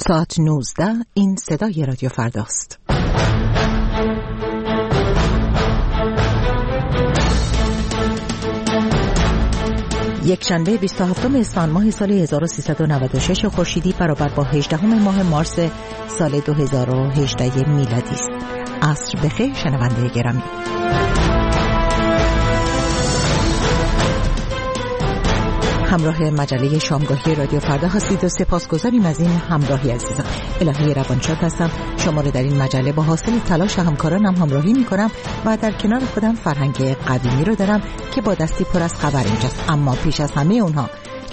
ساعت 19 این صدای رادیو فرداست. یک شنبه 27 اسفند ماه سال 1396 خورشیدی برابر با 18 ماه مارس سال 2018 میلادی است. عصر بخیر شنونده گرامی. همراه مجله شامگاهی رادیو فردا هستید و سپاسگزاریم از این همراهی عزیزان. الهی روانشاد هستم. شما رو در این مجله با حاصل تلاش همکارانم همراهی میکنم و در کنار خودم فرهنگ قدیمی رو دارم که با دستی پر از خبر اینجاست. اما پیش از همه اونها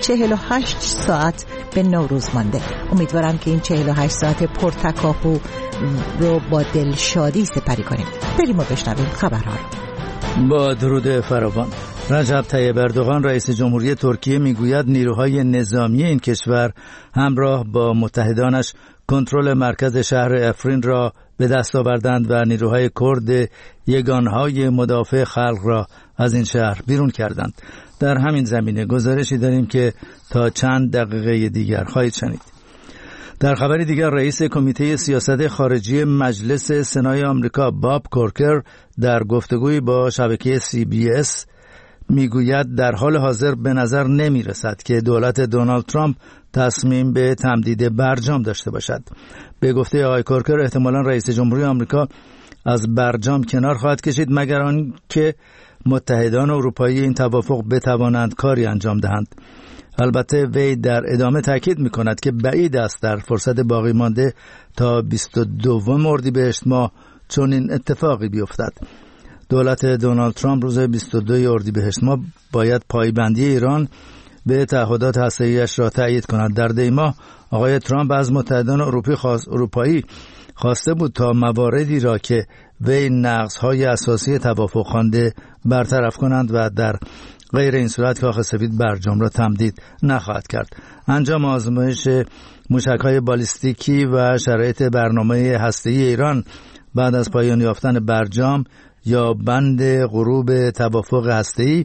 48 ساعت به نوروز مانده. امیدوارم که این 48 ساعت پرتکاپو رو با دلشادی سپری کنیم. بریم و بشنویم خبرها رو. با درود فراوان. رجب طیب اردوغان رئیس جمهوری ترکیه میگوید نیروهای نظامی این کشور همراه با متحدانش کنترل مرکز شهر افرین را به دست آوردند و نیروهای کرد یگانهای مدافع خلق را از این شهر بیرون کردند. در همین زمینه گزارشی داریم که تا چند دقیقه دیگر خواهید شنید. در خبری دیگر رئیس کمیته سیاست خارجی مجلس سنای آمریکا باب کورکر در گفتگویی با شبکه CBS میگوید در حال حاضر به نظر نمی رسد که دولت دونالد ترامپ تصمیم به تمدید برجام داشته باشد. به گفته آقای کورکر احتمالاً رئیس جمهوری آمریکا از برجام کنار خواهد کشید مگر آنکه متحدان اروپایی این توافق بتوانند کاری انجام دهند. البته وی در ادامه تاکید می‌کند که بعید است در فرصت باقی مانده تا 22 اردیبهشت ماه چنین اتفاقی بیفتد. دولت دونالد ترامپ روز 22 اردیبهشت ماه باید پایبندی ایران به تعهدات هسته‌ای‌اش را تأیید کند. در دی ماه آقای ترامپ از متحدان اروپایی خواسته بود تا مواردی را که وی نقض‌های اساسی توافق خوانده برطرف کنند و در غیر این صورت کاخ سفید برجام را تمدید نخواهد کرد. انجام آزمایش موشک‌های بالیستیکی و شرایط برنامه هسته‌ای ایران بعد از پایان یافتن برجام یا بند غروب توافق هسته‌ای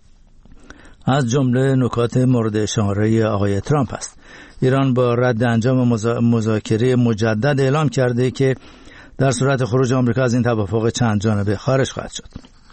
از جمله نکات مورد اشاره آقای ترامپ است. ایران با رد انجام مذاکره مجدد اعلام کرده که در صورت خروج آمریکا از این توافق چند جانبه خارج خواهد شد.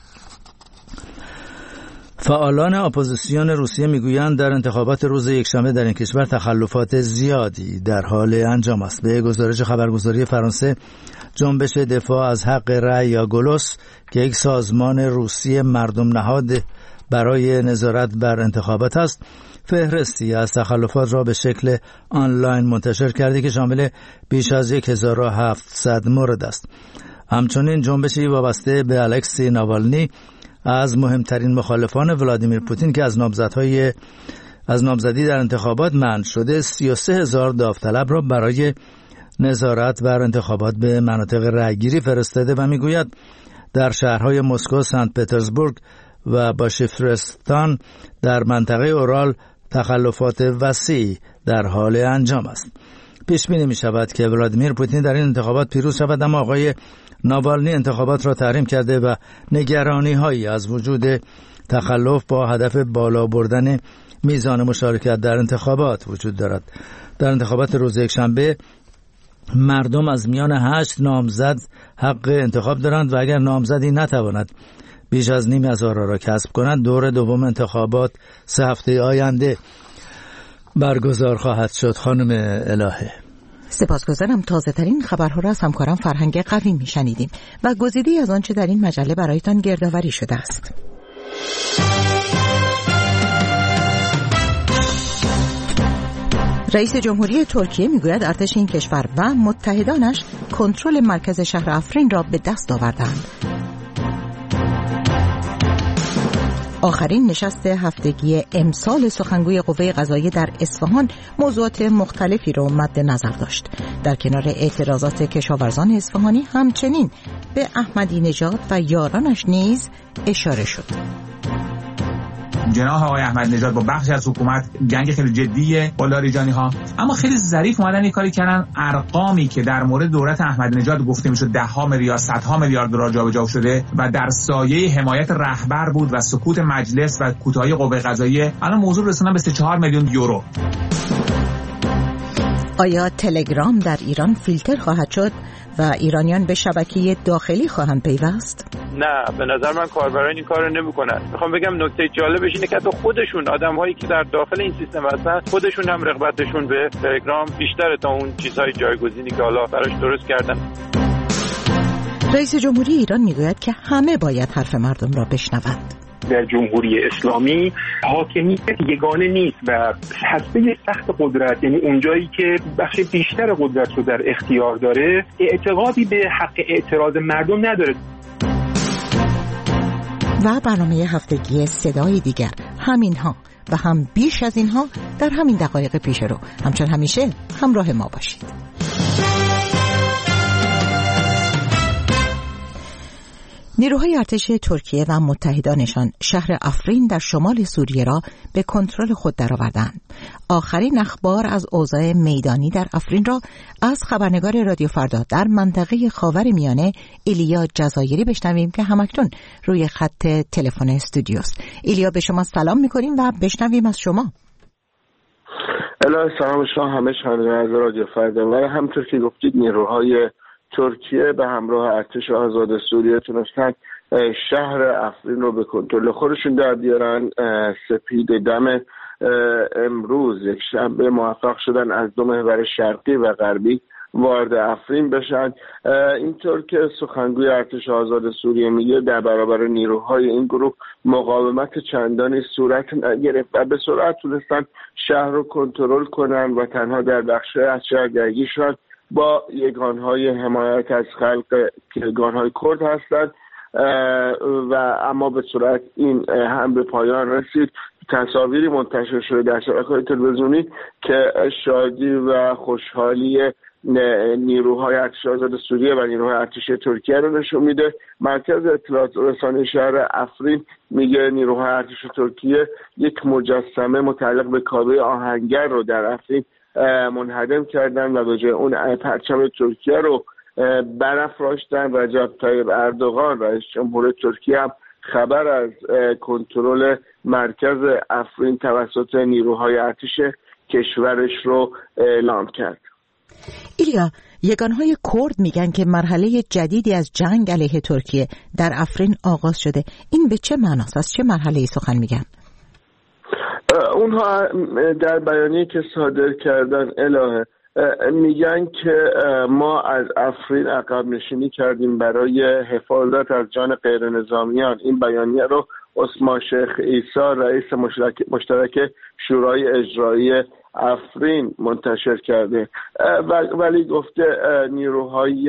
فعالان اپوزیسیون روسیه میگویند در انتخابات روز یکشنبه در این کشور تخلفات زیادی در حال انجام است. به گزارش خبرگزاری فرانسه جنبش دفاع از حق رأی یا گلوس که یک سازمان روسی مردم نهاد برای نظارت بر انتخابات است فهرستی از تخلفات را به شکل آنلاین منتشر کرده که شامل بیش از 1700 مورد است. همچنین جنبشی وابسته به الکسی ناوالنی از مهمترین مخالفان ولادیمیر پوتین که از نامزدی در انتخابات منع شده 33,000 داوطلب را برای نظارت بر انتخابات به مناطق رأیگیری فرستاده و میگوید در شهرهای مسکو، سنت پترزبورگ و باشیفرستان در منطقه اورال تخلفات وسیعی در حال انجام است. پیش بینی می شود که ولادیمیر پوتین در این انتخابات پیروز شود، اما آقای ناوالنی انتخابات را تحریم کرده و نگرانی هایی از وجود تخلف با هدف بالا بردن میزان مشارکت در انتخابات وجود دارد. در انتخابات روز یکشنبه مردم از میان 8 نامزد حق انتخاب دارند و اگر نامزدی نتواند بیش از 9,000 را کسب کند دور دوم انتخابات 3 هفته آینده برگزار خواهد شد. خانم الهه سپاسگزارم. تازه ترین خبرها را از همکارم فرهنگ قوی میشنیدیم و گزیده‌ای از آنچه در این مجله برایتان گردآوری شده است. رئیس جمهوری ترکیه میگوید ارتش این کشور و متحدانش کنترل مرکز شهر افرین را به دست آوردند. آخرین نشست هفتگی امسال سخنگوی قوه قضاییه در اصفهان موضوعات مختلفی را مد نظر داشت. در کنار اعتراضات کشاورزان اصفهانی همچنین به احمدی نژاد و یارانش نیز اشاره شد. جناح آقای احمدی نژاد با بخشی از حکومت جنگ خیلی جدیه با لاریجانی ها، اما خیلی ظریف اومدن این کاری کردن. ارقامی که در مورد دولت احمدی نژاد گفته میشد 10 میلیارد 100 میلیارد دلار جابجا شده و در سایه حمایت رهبر بود و سکوت مجلس و کوتاهی قوه قضاییه، الان موضوع رسوندن به 3-4 میلیون یورو. آیا تلگرام در ایران فیلتر خواهد شد و ایرانیان به شبکه داخلی خواهند پیوست؟ نه، به نظر من کاربران این کارو نمی‌کنن. میخوام بگم نکته جالبش اینه که حتی خودشون آدم‌هایی که در داخل این سیستم هستن خودشون هم رغبتشون به تلگرام بیشتره تا اون چیزهای جایگزینی که حالا براش درست کردن. رئیس جمهوری ایران میگوید که همه باید حرف مردم را بشنوند. در جمهوری اسلامی حاکمیت یگانه نیست و هسته سخت قدرت، یعنی اونجایی که بخش بیشتر قدرت رو در اختیار داره، اعتقادی به حق اعتراض مردم نداره. و برنامه هفتگی صدای دیگر، همینها و هم بیش از اینها در همین دقایق پیش رو. همچون همیشه همراه ما باشید. نیروهای ارتش ترکیه و متحدانشان شهر افرین در شمال سوریه را به کنترل خود درآوردند. آخرین اخبار از اوضاع میدانی در افرین را از خبرنگار رادیو فردا در منطقه خاورمیانه ایلیا جزایری بشنویم که همکنون روی خط تلفن استودیوست. ایلیا، به شما سلام می‌کنیم و بشنویم از شما. سلام شما همه شنوندگان رادیو فردا. و همونطور که گفتید نیروهای ترکیه به همراه ارتش آزاد سوریه تونستن شهر افرین رو به کنترل خودشون در بیارن. سپید دم امروز یک شنبه موفق شدن از دو محور شرقی و غربی وارد افرین بشن. اینطور که سخنگوی ارتش آزاد سوریه میگه در برابر نیروهای این گروه مقاومت چندانی صورت نگرفت و به سرعت تونستن شهر رو کنترل کنن و تنها در بخش از شهر درگیر شدن با یگانهای حمایت از خلق که یگانهای کرد هستند و اما به صورت این هم به پایان رسید. تصاویری منتشر شده در شبکه‌های تلویزیونی که شادی و خوشحالی نیروهای ارتش آزاد سوریه و نیروهای ارتش ترکیه رو نشون میده. مرکز اطلاعات رسانه شهر افرین میگه نیروهای ارتش ترکیه یک مجسمه متعلق به کعبه آهنگر رو در افرین منهدم کردن و به جای اون پرچم ترکیه رو برافراشتن. رجب طیب اردوغان رئیس جمهور ترکیه هم خبر از کنترل مرکز افرین توسط نیروهای ارتش کشورش رو اعلام کرد. ایلیا، یگانهای کرد میگن که مرحله جدیدی از جنگ علیه ترکیه در افرین آغاز شده. این به چه معناست؟ از چه مرحله‌ای سخن میگن؟ اونها در بیانیه‌ای که صادر کردن الهه میگن که ما از افرین عقب نشینی کردیم برای حفاظت از جان غیر نظامیان. این بیانیه رو عثمان شیخ عیسی رئیس مشترک شورای اجرایی افرین منتشر کرده ولی گفته نیروهای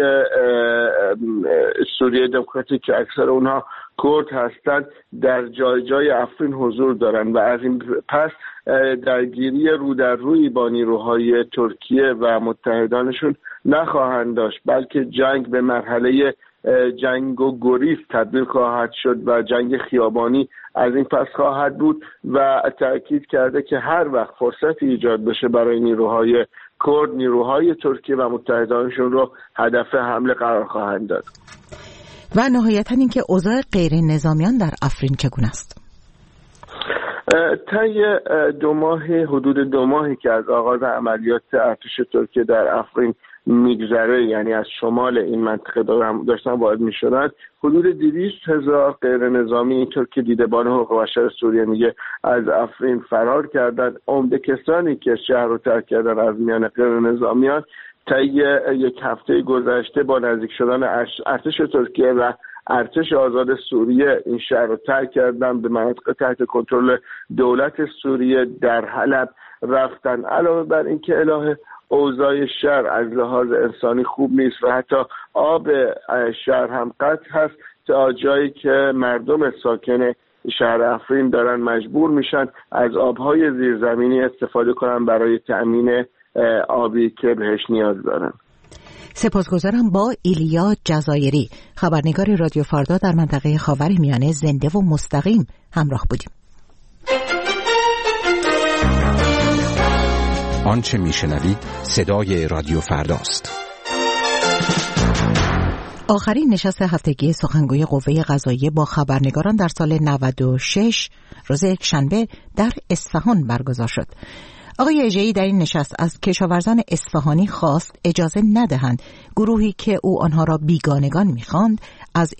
سوریه دموکراتیک که اکثر اونها کرد هستند در جای افرین حضور دارند و از این پس درگیری رو در روی با نیروهای ترکیه و متحدانشون نخواهند داشت، بلکه جنگ به مرحله جنگ و گریز تبدیل خواهد شد و جنگ خیابانی از این پس خواهد بود و تأکید کرده که هر وقت فرصتی ایجاد بشه برای نیروهای کرد، نیروهای ترکیه و متحدانشون رو هدف حمله قرار خواهند داد. و نهایتاً اینکه اوضاع غیر نظامیان در افرین چگونه است؟ طی حدود دو ماهی که از آغاز عملیات ارتش ترکیه در افرین میگذره، یعنی از شمال این منطقه داشتن وارد میشدن، حدود 200,000 غیر نظامی، اینطور که دیدبان حقوق بشر سوریه میگه، از افرین فرار کردن. عمده کسانی که شهر رو ترک کردن از میان غیر نظامیان طی یک هفته گذشته با نزدیک شدن ارتش ترکیه و ارتش آزاد سوریه این شهر رو ترک کردن، به مناطق تحت کنترل دولت سوریه در حلب رفتن. علاوه بر اینکه الهه اوضاع شهر از لحاظ انسانی خوب نیست و حتی آب شهر هم قطع هست، تا جایی که مردم ساکن شهر افرین دارن مجبور میشن از آبهای زیرزمینی استفاده کنن برای تأمین آبی که بهش نیاز دارن. سپاسگزارم. با ایلیا جزایری، خبرنگار رادیو فردا در منطقه خاورمیانه، زنده و مستقیم همراه بودیم. آنچه میشنوید صدای رادیو فرداست. آخرین نشست هفتگی سخنگوی قوه قضاییه با خبرنگاران در سال 96 روز یکشنبه در اصفهان برگزار شد. آقای اژه‌ای در این نشست از کشاورزان اصفهانی خواست اجازه ندهند گروهی که او آنها را بیگانگان می‌خواند از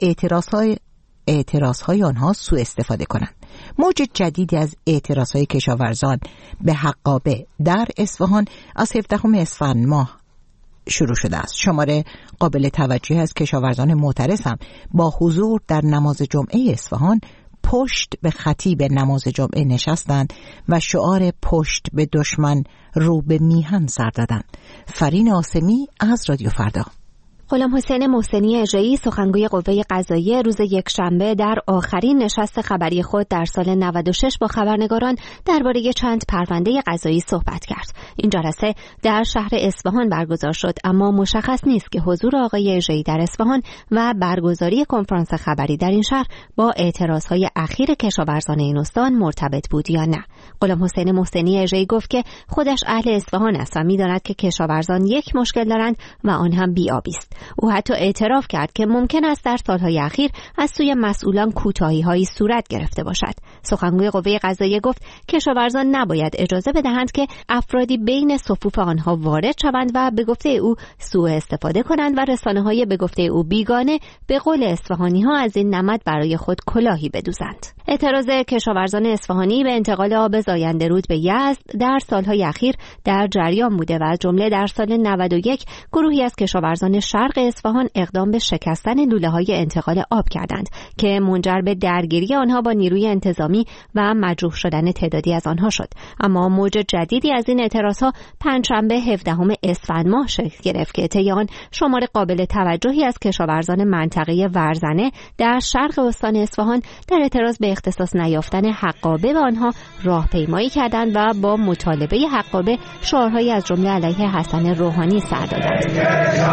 اعتراضهای آنها سوء استفاده کنند. موج جدیدی از اعتراضهای کشاورزان به حقابه در اصفهان از 17 اسفند ماه شروع شده است. شماره قابل توجهی از کشاورزان معترض هم با حضور در نماز جمعه اصفهان پشت به خطیب نماز جمعه نشستند و شعار پشت به دشمن رو به میهن سر دادند. فرین آسمی از رادیو فردا. غلامحسین محسنی اژه‌ای سخنگوی قوه قضاییه روز یکشنبه در آخرین نشست خبری خود در سال 96 با خبرنگاران درباره چند پرونده قضایی صحبت کرد. این جلسه در شهر اصفهان برگزار شد، اما مشخص نیست که حضور آقای اژه‌ای در اصفهان و برگزاری کنفرانس خبری در این شهر با اعتراضهای اخیر کشاورزان این استان مرتبط بود یا نه. غلامحسین محسنی اژه‌ای گفت که خودش اهل اصفهان است و می‌داند که کشاورزان یک مشکل دارند و آن هم بی‌آبی است. او حتی اعتراف کرد که ممکن است در سالهای اخیر از سوی مسئولان کوتاهی‌هایی صورت گرفته باشد. سخنگوی قوه قضاییه گفت کشاورزان نباید اجازه بدهند که افرادی بین صفوف آنها وارد شوند و به گفته او سوء استفاده کنند و رسانه‌های به گفته او بیگانه به قول اصفهانی‌ها از این نمد برای خود کلاهی بدوزند. اعتراض کشاورزان اصفهانی به انتقال آب زاینده رود به یزد در سالهای اخیر در جریان بوده و از جمله در سال 91 گروهی از کشاورزان شرق اصفهان اقدام به شکستن لوله‌های انتقال آب کردند که منجر به درگیری آنها با نیروی انتظامی و مجروح شدن تعدادی از آنها شد. اما موج جدیدی از این اعتراضها پنجشنبه 17 اسفند ماه شکل گرفت که طی آن شمار قابل توجهی از کشاورزان منطقه ورزنه در شرق استان اصفهان در اعتراض به اختصاص نیافتن حقابه به آنها راهپیمایی کردند و با مطالبه حقابه شعارهایی از جمله علیه حسن روحانی سر دادند.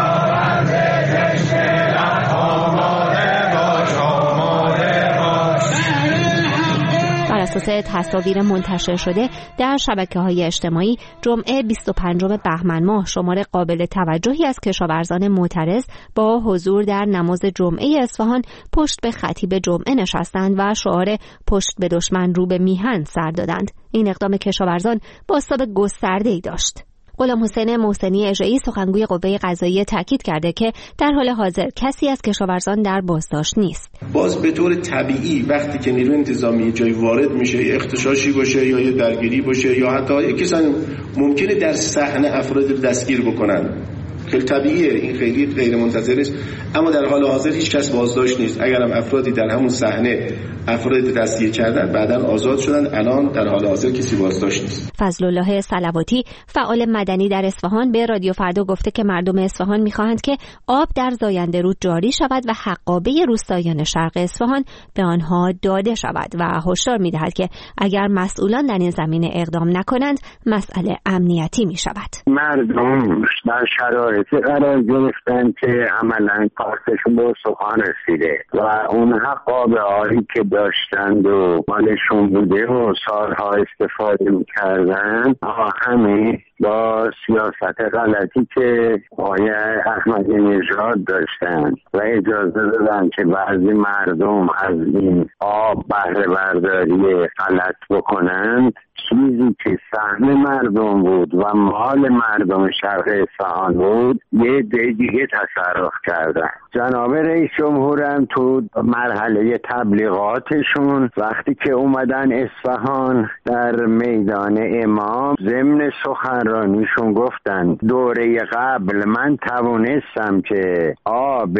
بر اساس تصاویر منتشر شده در شبکه‌های اجتماعی جمعه 25 بهمن ماه شمار قابل توجهی از کشاورزان معترض با حضور در نماز جمعه اصفهان پشت به خطیب جمعه نشستند و شعار پشت به دشمن رو به میهن سر دادند. این اقدام کشاورزان بازتاب گسترده‌ای داشت. غلامحسین محسنی اژه‌ای سخنگوی قوه قضاییه تاکید کرده که در حال حاضر کسی از کشاورزان در بازداشت نیست. باز به طور طبیعی وقتی که نیروی انتظامی جای وارد میشه، اختشاشی باشه یا یه درگیری باشه یا حتی یک کسان ممکنه در صحنه افراد رو دستگیر بکنن، خیلی طبیعیه، این خیلی غیر منتظر است. اما در حال حاضر هیچ کس بازداشت نیست. اگرم افرادی در همون صحنه افراد دستگیر کردن بعداً آزاد شدن، الان در حال حاضر کسی بازداشت نیست. فضلالله صلواتی فعال مدنی در اصفهان به رادیو فردا گفته که مردم اصفهان می‌خواهند که آب در زاینده رود جاری شود و حقابه روستاییان شرق اصفهان به آنها داده شود و هشدار می‌دهد که اگر مسئولان در این زمینه اقدام نکنند مسئله امنیتی می‌شود. مردم در شرایطی قرار گرفتن که عملاً کارتشون به سخن رسیده و اون حقابه هایی که داشتند و مالشون بوده و سالها استفاده می‌کردن همه با سیاست غلطی که آقای احمدی نژاد داشتن و اجازه دادن که بعضی مردم از این آب بهره برداری غلط بکنند، چیزی که سهم مردم بود و مال مردم شرق اصفهان بود یه عده دیگه تصرف کردن. جناب رئیس جمهورم تو مرحله تبلیغاتشون وقتی که اومدن اصفهان در میدان امام ضمن سخنرانیشون گفتن دوره قبل من توانستم که آب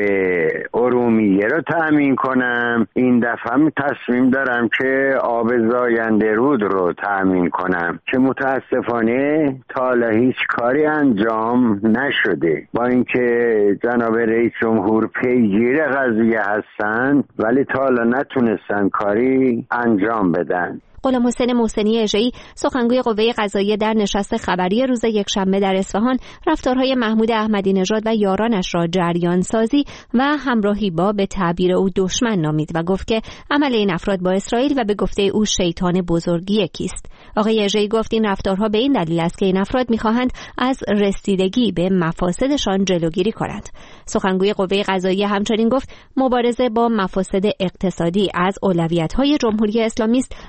ارومیه رو تأمین کنم، این دفعه تصمیم دارم که آب زاینده رود رو تأمین کنم که متاسفانه تا حالا هیچ کاری انجام نشده. با اینکه جناب رئیس جمهور پیگیر قضیه هستن ولی تا حالا نتونستن کاری انجام بدن. غلامحسین محسنی اژه‌ای سخنگوی قوه قضاییه در نشست خبری روز یکشنبه در اصفهان رفتارهای محمود احمدی نژاد و یارانش را جریان سازی و همراهی با به تعبیر او دشمن نامید و گفت که عمل این افراد با اسرائیل و به گفته او شیطان بزرگی کیست. آقای اژه‌ای گفت این رفتارها به این دلیل است که این افراد می‌خواهند از رسیدگی به مفاسدشان جلوگیری کنند. سخنگوی قوه قضاییه همچنین گفت مبارزه با مفاسد اقتصادی از اولویت‌های جمهوری اسلامی است و در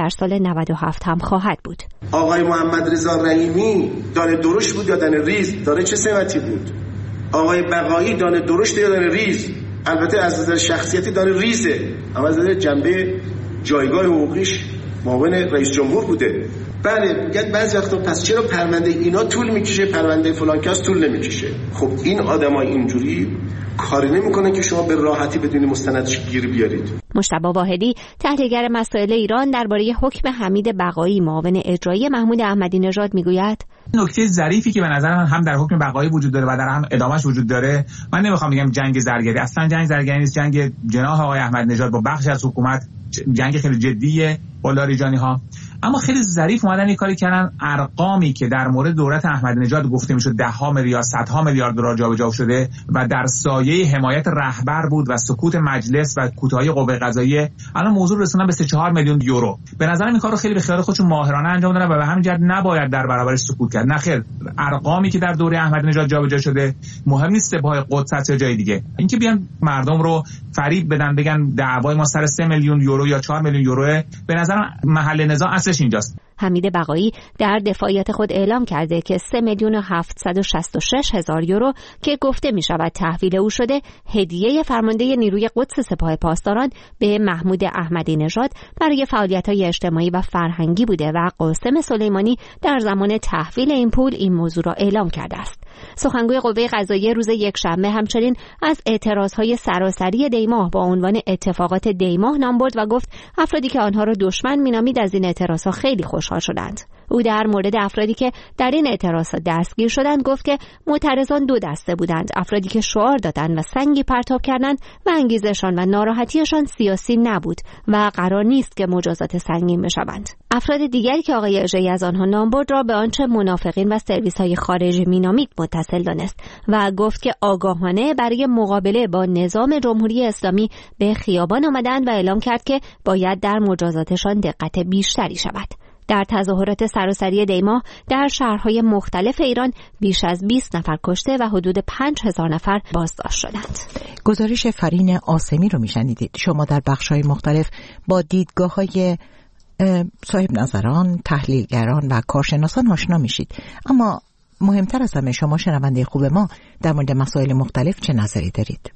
در سال 97 هم خواهد بود. آقای محمد رضا رحیمی دانه درشت بود یا دانه ریز؟ دانه چه سمتی بود؟ آقای بقایی دانه درشت یا دانه ریز؟ البته از نظر شخصیتی دانه ریزه، اما از نظر جنبه جایگاه حقوقیش معاون رئیس جمهور بوده. بله میگن بعضی وقتا پس چرا پرونده اینا طول میکشه، پرونده فلان کس طول نمیکشه؟ خب این آدمای اینجوری کاری نمیکنن که شما به راحتی بدون مستندش گیر بیارید. مجتبی واحدی تحلیلگر مسائل ایران درباره حکم حمید بقایی معاون اجرایی محمود احمدی نژاد میگوید نکته ظریفی که به نظر من هم در حکم بقایی وجود داره و در هم ادامهش وجود داره، من نمیخوام بگم جنگ زرگری، اصلا جنگ زرگری نیست، جنگ جناح آقای احمدی نژاد با بخشی از حکومت جنگ خیلی جدیه با لاریجانی ها، اما خیلی ظریف اومدن این کاری کردن. ارقامی که در مورد دولت احمدی نژاد گفته میشد 10 میلیارد 100 میلیارد دلار جابجا شده و در سایه حمایت رهبر بود و سکوت مجلس و کوتاهی قوه قضاییه، الان موضوع رسوندن به 3-4 میلیون یورو. به نظرم این کارو خیلی به خیال خودشون ماهرانه انجام دادن و به همین جهت نباید در برابرش سکوت کرد. نه خیر، ارقامی که در دوره احمدی نژاد جابجا شده مهم نیست سپاه قدس است یا جای دیگه، اینکه بیان مردم رو فریب بدن بگن دعوای ما سر 3 میلیون یورو یا 4 میلیون یوروه، به نظرم محل نزاع اصلش اینجاست. حمید بقایی در دفاعیت خود اعلام کرده که 3,766,000 یورو که گفته می شود تحویل او شده هدیه فرمانده نیروی قدس سپاه پاسداران به محمود احمدی نژاد برای فعالیت‌های اجتماعی و فرهنگی بوده و قاسم سلیمانی در زمان تحویل این پول این موضوع را اعلام کرده است. سخنگوی قوه قضاییه روز یکشنبه همچنین از اعتراضهای سراسری دیماه با عنوان اتفاقات دیماه نام برد و گفت افرادی که آنها را دشمن می‌نامید از این اعتراضها خیلی خوشحال شدند. او در مورد افرادی که در این اعتراضات دستگیر شدند گفت که معترضان 2 دسته بودند: افرادی که شعار دادند و سنگی پرتاب کردند و انگیزشان و ناراحتیشان سیاسی نبود و قرار نیست که مجازات سنگین بشوند. افراد دیگری که آقای اژه‌ای از آنها نام برد را به آنچه منافقین و سرویس‌های خارجی مینامید متصل دانست و گفت که آگاهانه برای مقابله با نظام جمهوری اسلامی به خیابان آمدند و اعلام کرد که باید در مجازاتشان دقت بیشتری شود. در تظاهرات سراسری دیماه در شهرهای مختلف ایران بیش از 20 نفر کشته و حدود 5,000 نفر بازداشت شدند. گزارش فرین آسمی رو میشنیدید. شما در بخش‌های مختلف با دیدگاه‌های صاحب نظران، تحلیلگران و کارشناسان آشنا میشید، اما مهمتر از همه شما شنونده خوب ما در مورد مسائل مختلف چه نظری دارید؟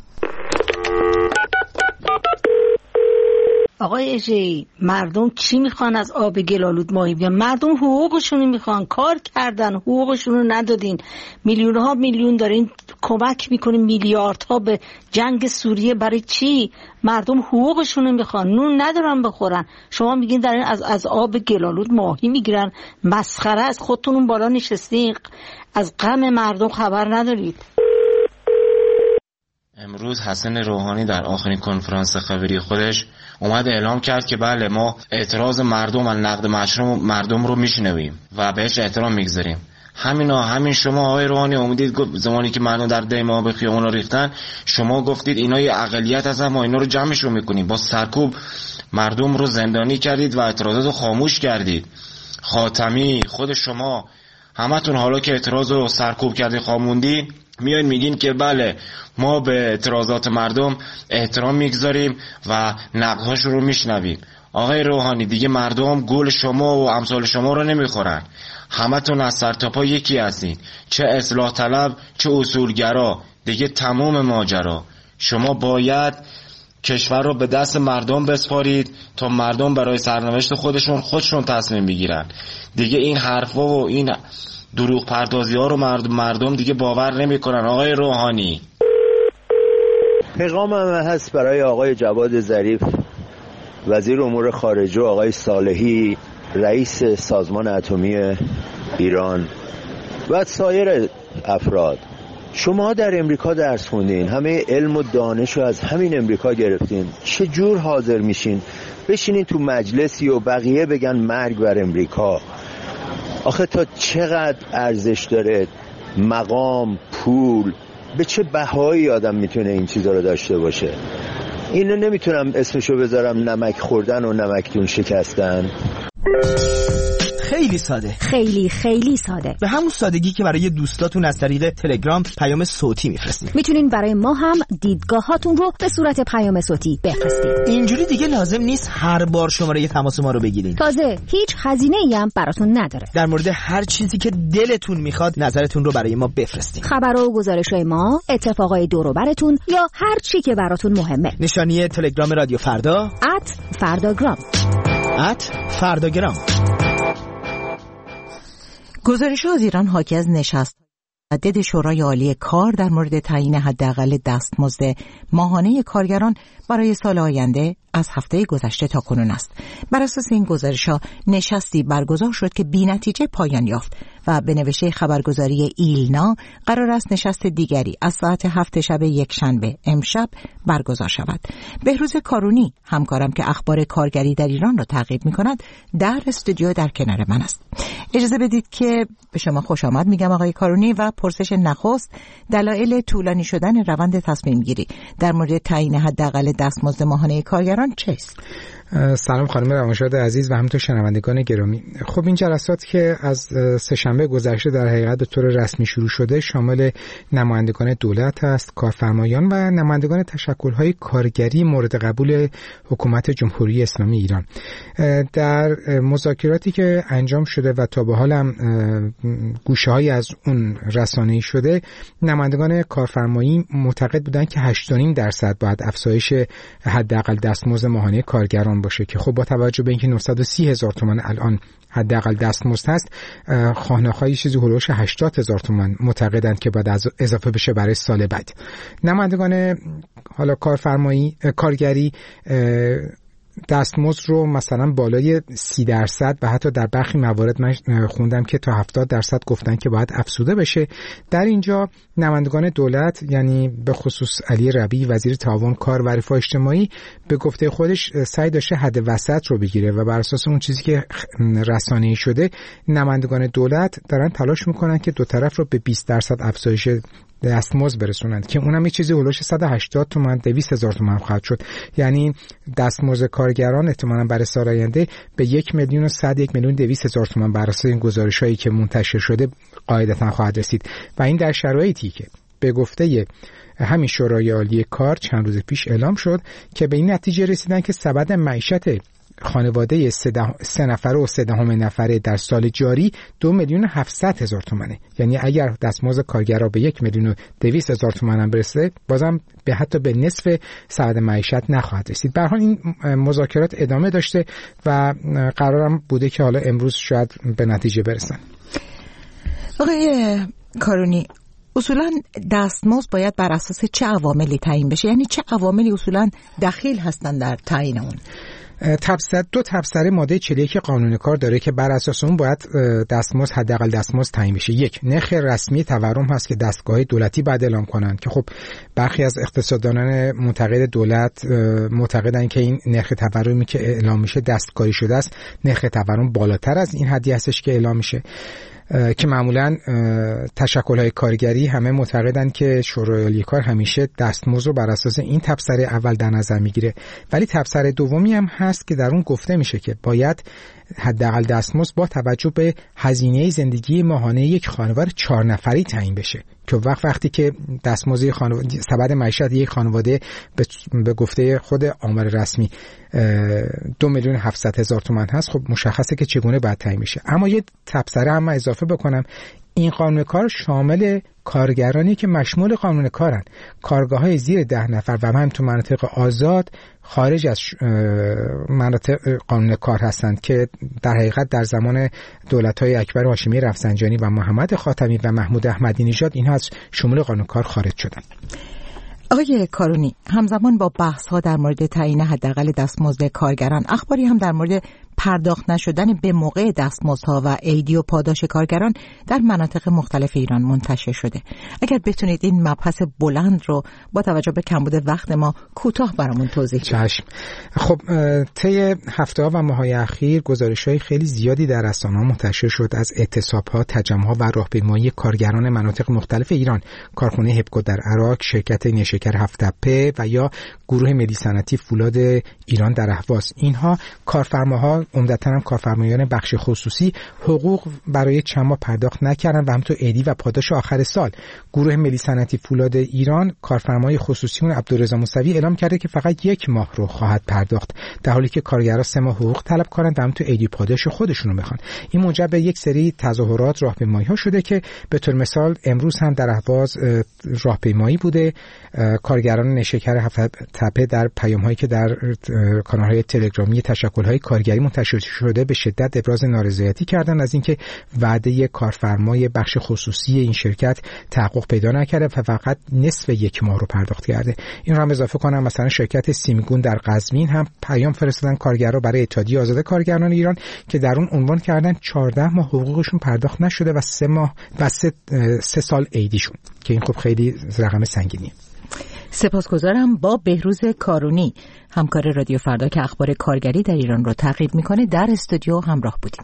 آقای اژه‌ای، مردم چی میخوان از آب گلالود ماهی بیان؟ مردم حقوقشون میخوان، کار کردن حقوقشون رو ندادین، میلیون‌ها میلیون دارین کمک میکنین، میلیاردها به جنگ سوریه. برای چی؟ مردم حقوقشون رو میخوان، نون ندارن بخورن. شما میگین دارین از آب گلالود ماهی میگیرن. مسخره است. خودتون اون بالا نشستین از غم مردم خبر ندارید. امروز حسن روحانی در آخرین کنفرانس خبری خودش اومد اعلام کرد که بله ما اعتراض مردم و نقد مردم رو میشنویم و بهش احترام میگذاریم. همین شما آقای روحانی اومدید زمانی که مردم در دیماه به خیابون ریختن، شما گفتید اینا یه اقلیت هستن، ما اینا رو جمعش رو میکنیم. با سرکوب مردم رو زندانی کردید و اعتراضات رو خاموش کردید. خاتمی، خود شما، همتون حالا که اعتراض رو سرکوب کردید خاموندین، میان میگین که بله ما به اعتراضات مردم احترام میگذاریم و نقدهاش رو میشنویم. آقای روحانی دیگه مردم گول شما و امثال شما رو نمیخورن. همتون از سر تا پا یکی هستین، چه اصلاح طلب چه اصولگرا، دیگه تمام ماجرا. شما باید کشور رو به دست مردم بسپارید تا مردم برای سرنوشت خودشون تصمیم بگیرن. دیگه این حرفا و این دروغ پردازی ها رو مردم دیگه باور نمی کنن. آقای روحانی، پیغامم هست برای آقای جواد ظریف وزیر امور خارجه و آقای صالحی رئیس سازمان اتمی ایران و سایر افراد. شما در امریکا درس خوندین، همه علم و دانش رو از همین امریکا گرفتین، چه جور حاضر میشین بشینین تو مجلسی و بقیه بگن مرگ بر امریکا؟ آخه تا چقدر ارزش داره مقام، پول، به چه بهایی آدم میتونه این چیزا رو داشته باشه؟ اینو نمیتونم اسمشو بذارم نمک خوردن و نمکتون شکستن. خیلی ساده. خیلی خیلی ساده. به همون سادگی که برای دوستاتون از طریق تلگرام پیام صوتی میفرستید. میتونین برای ما هم دیدگاهاتون رو به صورت پیام صوتی بفرستید. اینجوری دیگه لازم نیست هر بار شماره تماس ما رو بگیرین. تازه هیچ هزینه‌ای هم براتون نداره. در مورد هر چیزی که دلتون میخواد نظرتون رو برای ما بفرستید. خبرها و گزارش‌های ما، اتفاقای دور و برتون یا هر چی که براتون مهمه. نشانی تلگرام رادیو فردا @فرداگرام. @فرداگرام. گزارش‌ها از ایران حاکی از نشست متعدد شورای عالی کار در مورد تعیین حداقل دستمزد ماهانه کارگران برای سال آینده از هفته گذشته تا کنون است. بر اساس این گزارش‌ها نشستی برگزار شد که بی‌نتیجه پایان یافت و به نوشته خبرگزاری ایلنا قرار است نشست دیگری از ساعت 7 شب یکشنبه امشب برگزار شود. بهروز کارونی همکارم که اخبار کارگری در ایران را تعقیب می‌کند در استودیو در کنار من است. اجازه بدید که به شما خوش آمد میگم آقای کارونی و پرسش نخست دلایل طولانی شدن روند تصمیم گیری در مورد تعیین حداقل دستمزد ماهانه کارگران چیست؟ سلام خانم روانشاد عزیز و همینطور شنوندگان گرامی. خب این جلسات که از سه‌شنبه گذشته در حقیقت به طور رسمی شروع شده شامل نمایندگان دولت است، کارفرمایان و نمایندگان تشکل‌های کارگری مورد قبول حکومت جمهوری اسلامی ایران. در مذاکراتی که انجام شده و تا به حال هم گوشه‌هایی از اون رسانه‌ای شده، نمایندگان کارفرمایی معتقد بودند که 8.5% باید افزایش حداقل دستمزد ماهانه کارگران باشه که خب با توجه به اینکه 930,000 تومان الان حداقل دستمزد هست، خانه‌های چیزی هولوش 80,000 تومان معتقدند که باید اضافه بشه برای سال بعد. نمایندگان حالا کارگری دستمزد رو مثلا بالای 30% و حتی در برخی موارد من خوندم که تا 70% گفتن که باید افزوده بشه. در اینجا نمایندگان دولت یعنی به خصوص علی ربیعی وزیر تعاون کار و رفاه اجتماعی به گفته خودش سعی داشته حد وسط رو بگیره و بر اساس اون چیزی که رسانه‌ای شده نمایندگان دولت دارن تلاش میکنن که دو طرف رو به 20% افزایش دستمزد برسونند که اونم یه چیزی هولوش 180 تومان 200,000 تومان خواهد شد. یعنی دستمزد کارگران احتمالاً برای سال آینده به 1,100,200,000 تومان بر اساس این گزارش‌هایی که منتشر شده قاعدتاً خواهد رسید و این در شرایطی که به گفته همین شورای عالی کار چند روز پیش اعلام شد که به این نتیجه رسیدن که سبد معیشت خانواده 3 نفره و 3 نفره در سال جاری 2,700,000 تومانه. یعنی اگر دستمزد کارگرها به 1,200,000 تومان هم برسه بازم به حتی به نصف سبد معیشت نخواهد رسید. به هر حال این مذاکرات ادامه داشته و قرارم بوده که حالا امروز شاید به نتیجه برسن. آقای کارونی، اصولا دستمزد باید بر اساس چه عواملی تعیین بشه؟ یعنی چه عواملی اصولا دخیل هستن در تعیین اون؟ دو تبصره ماده 41 قانون کار داره که بر اساس اون باید دستمزد حداقل دستمزد تعیین بشه. یک، نرخ رسمی تورم هست که دستگاه دولتی باید اعلام کنند که خب برخی از اقتصاددانان منتقد دولت معتقدن که این نرخ تورمی که اعلام میشه دستکاری شده است. نرخ تورم بالاتر از این حدی هستش که اعلام میشه که معمولا تشکل‌های کارگری همه معتقدن که شورای عالی کار همیشه دستمزد رو بر اساس این تبصره اول در نظر میگیره، ولی تبصره دومی هم هست که در اون گفته میشه که باید حداقل دستمزد با توجه به هزینه زندگی ماهانه یک خانواده 4 نفری تعیین بشه که وقتی که دستمزد سبد معیشت یک خانواده به گفته خود آمار رسمی 2,700,000 تومان هست، خب مشخصه که چگونه باید تعیین بشه. اما یه تبصره هم اضافه بکنم، این قانون کار شامل کارگرانی که مشمول قانون کارن، کارگاه‌های زیر 10 نفر و هم تو مناطق آزاد خارج از مناطق قانون کار هستند که در حقیقت در زمان دولت‌های اکبر هاشمی رفسنجانی و محمد خاتمی و محمود احمدی نژاد اینها از شمول قانون کار خارج شدند. آقای کارونی، همزمان با بحث‌ها در مورد تعیین حداقل دستمزد کارگران، اخباری هم در مورد پرداخت نشدن به موقع دستمزدها و عیدی و پاداش کارگران در مناطق مختلف ایران منتشر شده. اگر بتونید این مبحث بلند رو با توجه به کمبود وقت ما کوتاه برامون توضیح بدید. چشم. خب طی هفته‌ها و ماه‌های اخیر گزارش‌های خیلی زیادی در رسانه‌ها منتشر شد از اعتصاب‌ها، تجمع‌ها و راهپیمایی کارگران مناطق مختلف ایران، کارخانه هپکو در عراق، شرکت نیشکر هفت‌تپه و یا گروه ملی صنعتی فولاد ایران در اهواز. اینها کارفرماها عمدتاً هم کارفرمایان بخش خصوصی حقوق برای چند ماه پرداخت نکردن و همینطور عیدی و پاداش آخر سال. گروه ملی صنعتی فولاد ایران کارفرمای خصوصی اون عبدالرضا موسوی اعلام کرده که فقط 1 ماه رو خواهد پرداخت، در حالی که کارگرها 3 ماه حقوق طلب کردن و همینطور عیدی پاداش خودشونو میخوان. این موجب به یک سری تظاهرات راهپیمایی‌ها شده که به طور مثال امروز هم در اهواز راهپیمایی بوده. کارگران نیشکر هفت‌تپه در پیام‌هایی که در کانال‌های تلگرامی تشکل‌های کارگری منتشر شده به شدت ابراز نارضایتی کردن از اینکه وعده کارفرمای بخش خصوصی این شرکت تحقق پیدا نکرده و فقط نصف 1 ماه رو پرداخت کرده. این رو هم اضافه کنم مثلا شرکت سیمگون در قزوین هم پیام فرستادن کارگرها برای اتحادیه آزاد کارگران ایران که در اون عنوان کردن 14 ماه حقوقشون پرداخت نشده و 3 ماه و 3 سال عیدیشون، که این خب خیلی رقم سنگینیه. سپاسگزارم. با بهروز کارونی همکار رادیو فردا که اخبار کارگری در ایران رو تعقیب میکنه در استودیو همراه بودیم.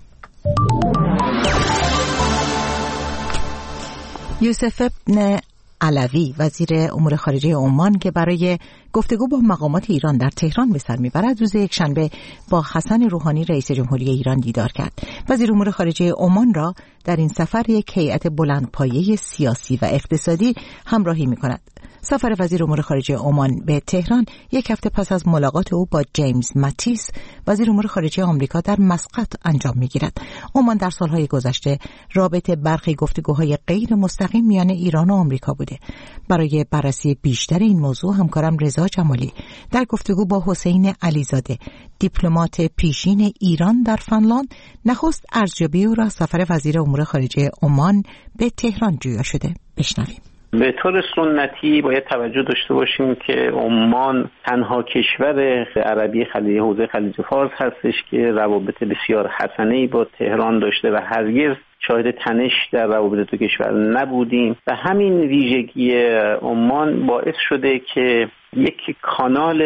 یوسف ابن علوی وزیر امور خارجه عمان که برای گفتگو با مقامات ایران در تهران به سر میبرد، روز یکشنبه با حسن روحانی رئیس جمهوری ایران دیدار کرد. وزیر امور خارجه عمان را در این سفر یک هیئت بلندپایه سیاسی و اقتصادی همراهی میکند. سفر وزیر امور خارجه عمان به تهران 1 هفته پس از ملاقات او با جیمز ماتیس وزیر امور خارجه آمریکا در مسقط انجام میگیرد. عمان در سالهای گذشته رابطه برخی گفتگوهای غیر مستقیم میان ایران و آمریکا بوده. برای بررسی بیشتر این موضوع همکارم رضا جمالی در گفتگو با حسین علیزاده دیپلمات پیشین ایران در فنلاند نخست ارزیابی او را سفر وزیر امور خارجه عمان به تهران جویا شده بشنویم. به طور سنتی باید توجه داشته باشیم که عمان تنها کشور عربی حوزه خلیج فارس هستش که روابط بسیار حسنه‌ای با تهران داشته و هرگز شاهد تنش در روابط دو کشور نبودیم و همین ویژگی عمان باعث شده که یک کانال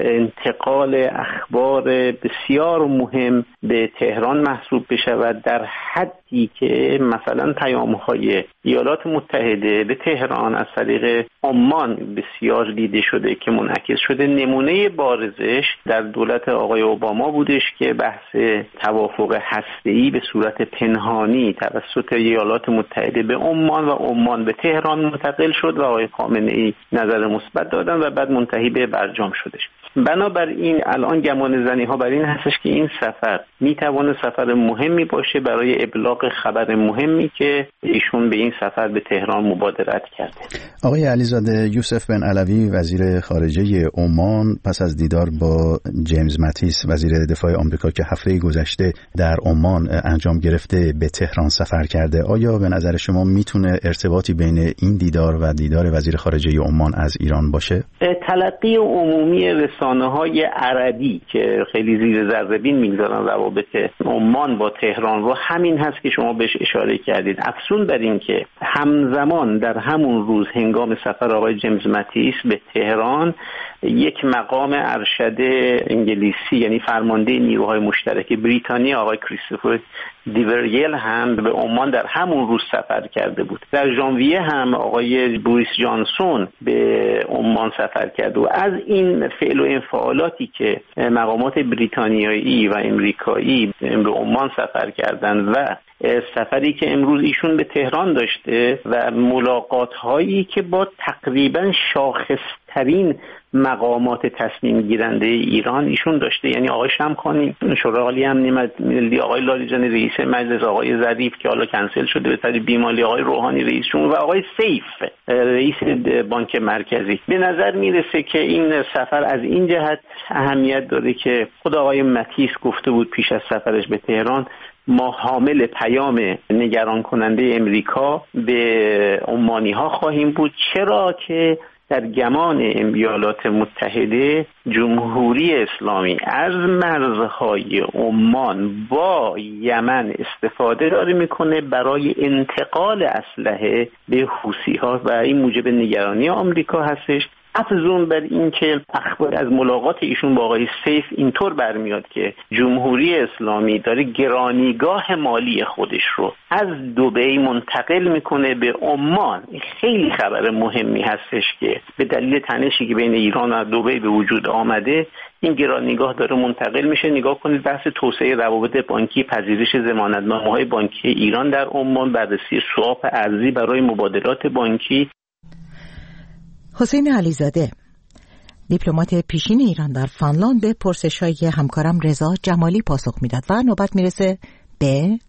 انتقال اخبار بسیار مهم به تهران محسوب بشود، در حدی که مثلا پیام‌های ایالات متحده به تهران از طریق عمان بسیار دیده شده که منعکس شده. نمونه بارزش در دولت آقای اوباما بودش که بحث توافق هسته‌ای به صورت پنهانی توسط ایالات متحده به عمان و عمان به تهران منتقل شد و آقای خامنه‌ای نظر مثبت دادن و بعد منتهی به برجام شدش. بنابراین الان گمانه‌زنی‌ها بر این هستش که این سفر میتواند سفر مهمی باشه برای ابلاغ خبر مهمی که ایشون به این سفر به تهران مبادرت کرده. آقای علیزاده، یوسف بن علوی وزیر خارجه عمان پس از دیدار با جیمز ماتیس وزیر دفاع آمریکا که هفته گذشته در عمان انجام گرفته به تهران سفر کرده، آیا به نظر شما میتونه ارتباطی بین این دیدار و دیدار وزیر خارجه عمان از ایران باشه؟ تلقی عمومی رسانه‌های عربی که خیلی زیر ذره بین می‌گذارن روابط عمان با تهران رو همین هست که شما بهش اشاره کردید. افزون بر این که همزمان در همون روز هنگام سفر آقای جیمز ماتیس به تهران یک مقام ارشد انگلیسی یعنی فرمانده نیروهای مشترک بریتانیا آقای کریستوفر دیوریل هم به عمان در همون روز سفر کرده بود. در ژانویه هم آقای بوریس جانسون به عمان سفر کرده و از این فعل و انفعالاتی که مقامات بریتانیایی و امریکایی به عمان سفر کردند و سفری که امروز ایشون به تهران داشته و ملاقات هایی که با تقریبا شاخصترین مقامات تصمیم گیرنده ایران ایشون داشته، یعنی آقای شمخانی شورای عالی امنیت ملی، آقای لاریجانی رئیس مجلس، آقای ظریف که حالا کنسل شده به طریق بیمالی، آقای روحانی رئیس جمهور و آقای سیف رئیس بانک مرکزی. به نظر میرسه که این سفر از این جهت اهمیت داره که خود آقای ماتیس گفته بود پیش از سفرش به تهران ما حامل پیام نگران کننده امریکا به عمانی ها خواهیم بود، چرا که در گمان ایالات متحده جمهوری اسلامی از مرزهای عمان با یمن استفاده داره میکنه برای انتقال اسلحه به حوثی‌ها و این موجب نگرانی آمریکا هستش. افزون بر این که اخبار از ملاقات ایشون با آقای سیف اینطور برمیاد که جمهوری اسلامی داره گرانیگاه مالی خودش رو از دبی منتقل میکنه به عمان. خیلی خبر مهمی هستش که به دلیل تنشی که بین ایران و دبی به وجود آمده این گرانیگاه داره منتقل میشه. نگاه کنید بحث توسعه روابط بانکی، پذیرش ضمانتنامه‌های بانکی ایران در عمان، بررسی سواب ارزی برای مبادلات بانکی. حسین علیزاده، دیپلمات پیشین ایران در فنلاند، به پرسش‌های همکارم رضا جمالی پاسخ میداد و نوبت میرسه به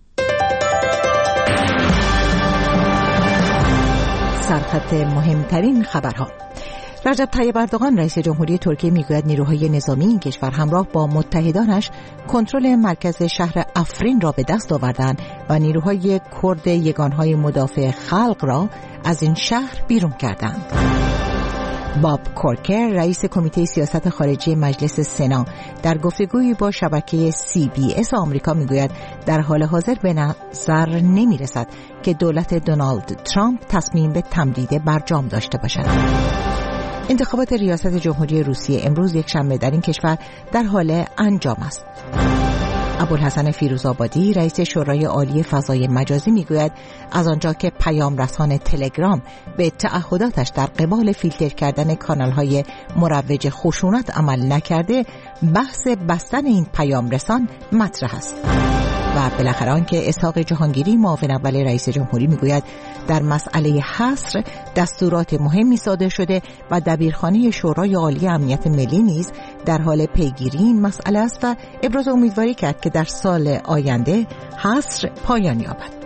سرخط مهمترین خبرها. رجب طیب اردوغان رئیس جمهوری ترکیه میگوید نیروهای نظامی این کشور همراه با متحدانش کنترل مرکز شهر افرین را به دست آوردند و نیروهای کرد یگانهای مدافع خلق را از این شهر بیرون کردند. باب کورکر رئیس کمیته سیاست خارجی مجلس سنا در گفتگویی با شبکه CBS آمریکا میگوید در حال حاضر به نظر نمیرسد که دولت دونالد ترامپ تصمیم به تمدید برجام داشته باشد. انتخابات ریاست جمهوری روسیه امروز یکشنبه در این کشور در حال انجام است. ابوالحسن فیروزآبادی رئیس شورای عالی فضای مجازی میگوید از آنجا که پیام رسان تلگرام به تعهداتش در قبال فیلتر کردن کانال‌های مروج خشونت عمل نکرده، بحث بستن این پیام رسان مطرح است. و بالاخره آنکه اسحاق جهانگیری معاون اول رئیس جمهوری میگوید در مسئله حصر دستورات مهمی صادر شده و دبیرخانه شورای عالی امنیت ملی نیز در حال پیگیری این مسئله است و ابراز امیدواری کرد که در سال آینده حصر پایان یابد.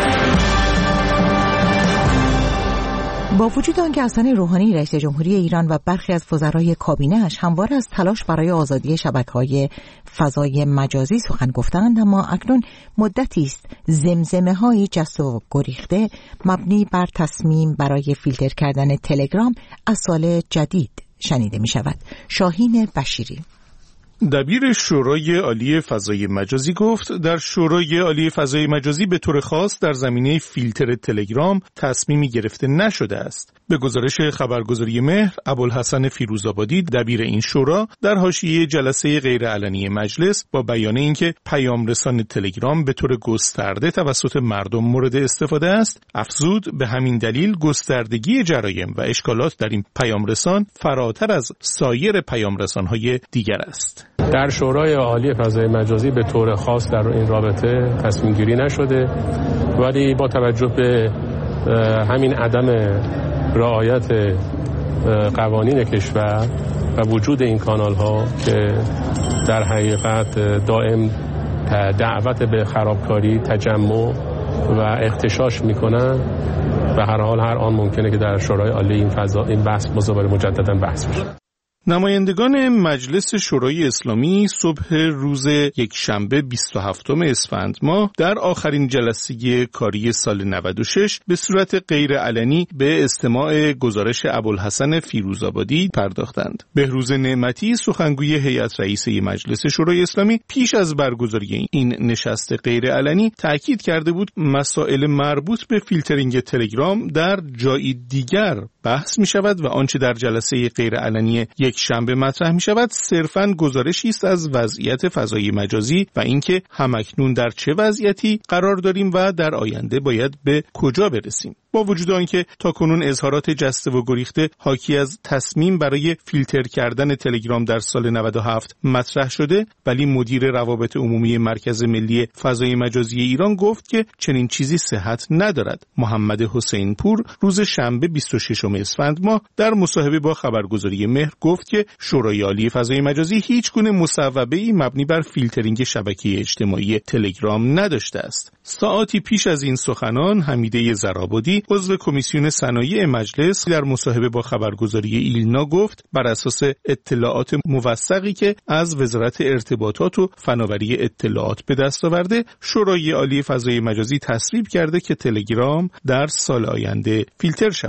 با وجود آنکه حسن روحانی رئیس جمهوری ایران و برخی از وزرای کابینه‌اش همواره از تلاش برای آزادی شبکه‌های فضای مجازی سخن گفتند، اما اکنون مدتی است زمزمه‌هایی جست و گریخته مبنی بر تصمیم برای فیلتر کردن تلگرام از سال جدید شنیده می‌شود. شاهین بشیری، دبیر شورای عالی فضای مجازی گفت در شورای عالی فضای مجازی به طور خاص در زمینه فیلتر تلگرام تصمیمی گرفته نشده است. به گزارش خبرگزاری مهر، ابوالحسن فیروزآبادی دبیر این شورا در حاشیه جلسه غیرعلنی مجلس با بیان اینکه پیام رسان تلگرام به طور گسترده توسط مردم مورد استفاده است، افزود به همین دلیل گستردگی جرایم و اشکالات در این پیام رسان فراتر از سایر پیام رسان‌های دیگر است. در شورای عالی فضای مجازی به طور خاص در این رابطه تصمیم گیری نشده، ولی با توجه به همین عدم رعایت قوانین کشور و وجود این کانال ها که در حقیقت دائم دعوت به خرابکاری، تجمع و اغتشاش میکنن، و هر حال هر آن ممکنه که در شورای عالی این بحث مزابره مجددا بحث بشه. نمایندگان مجلس شورای اسلامی صبح روز یکشنبه 27 اسفند ماه در آخرین جلسه کاری سال 96 به صورت غیر علنی به استماع گزارش ابوالحسن فیروزآبادی پرداختند. بهروز نعمتی سخنگوی هیئت رئیسه مجلس شورای اسلامی پیش از برگزاری این نشست غیر علنی تاکید کرده بود مسائل مربوط به فیلترینگ تلگرام در جای دیگر بحث می شود و آنچه در جلسه غیر علنی یک شنبه مطرح می شود صرفاً گزارشی است از وضعیت فضای مجازی و اینکه همکنون در چه وضعیتی قرار داریم و در آینده باید به کجا برسیم. با وجود آنکه تاکنون اظهارات جسته و گریخته حاکی از تصمیم برای فیلتر کردن تلگرام در سال 97 مطرح شده، ولی مدیر روابط عمومی مرکز ملی فضای مجازی ایران گفت که چنین چیزی صحت ندارد. محمد حسین پور روز شنبه 26 اسفند ماه در مصاحبه با خبرگزاری مهر گفت که شورای عالی فضای مجازی هیچ گونه مصوبه‌ای مبنی بر فیلترینگ شبکه اجتماعی تلگرام نداشته است. ساعاتی پیش از این سخنان حمیده زرابادی عضو کمیسیون صنایع مجلس در مصاحبه با خبرگزاری ایلنا گفت بر اساس اطلاعات موثقی که از وزارت ارتباطات و فناوری اطلاعات به دست آورده، شورای عالی فضای مجازی تصویب کرده که تلگرام در سال آینده فیلتر شود.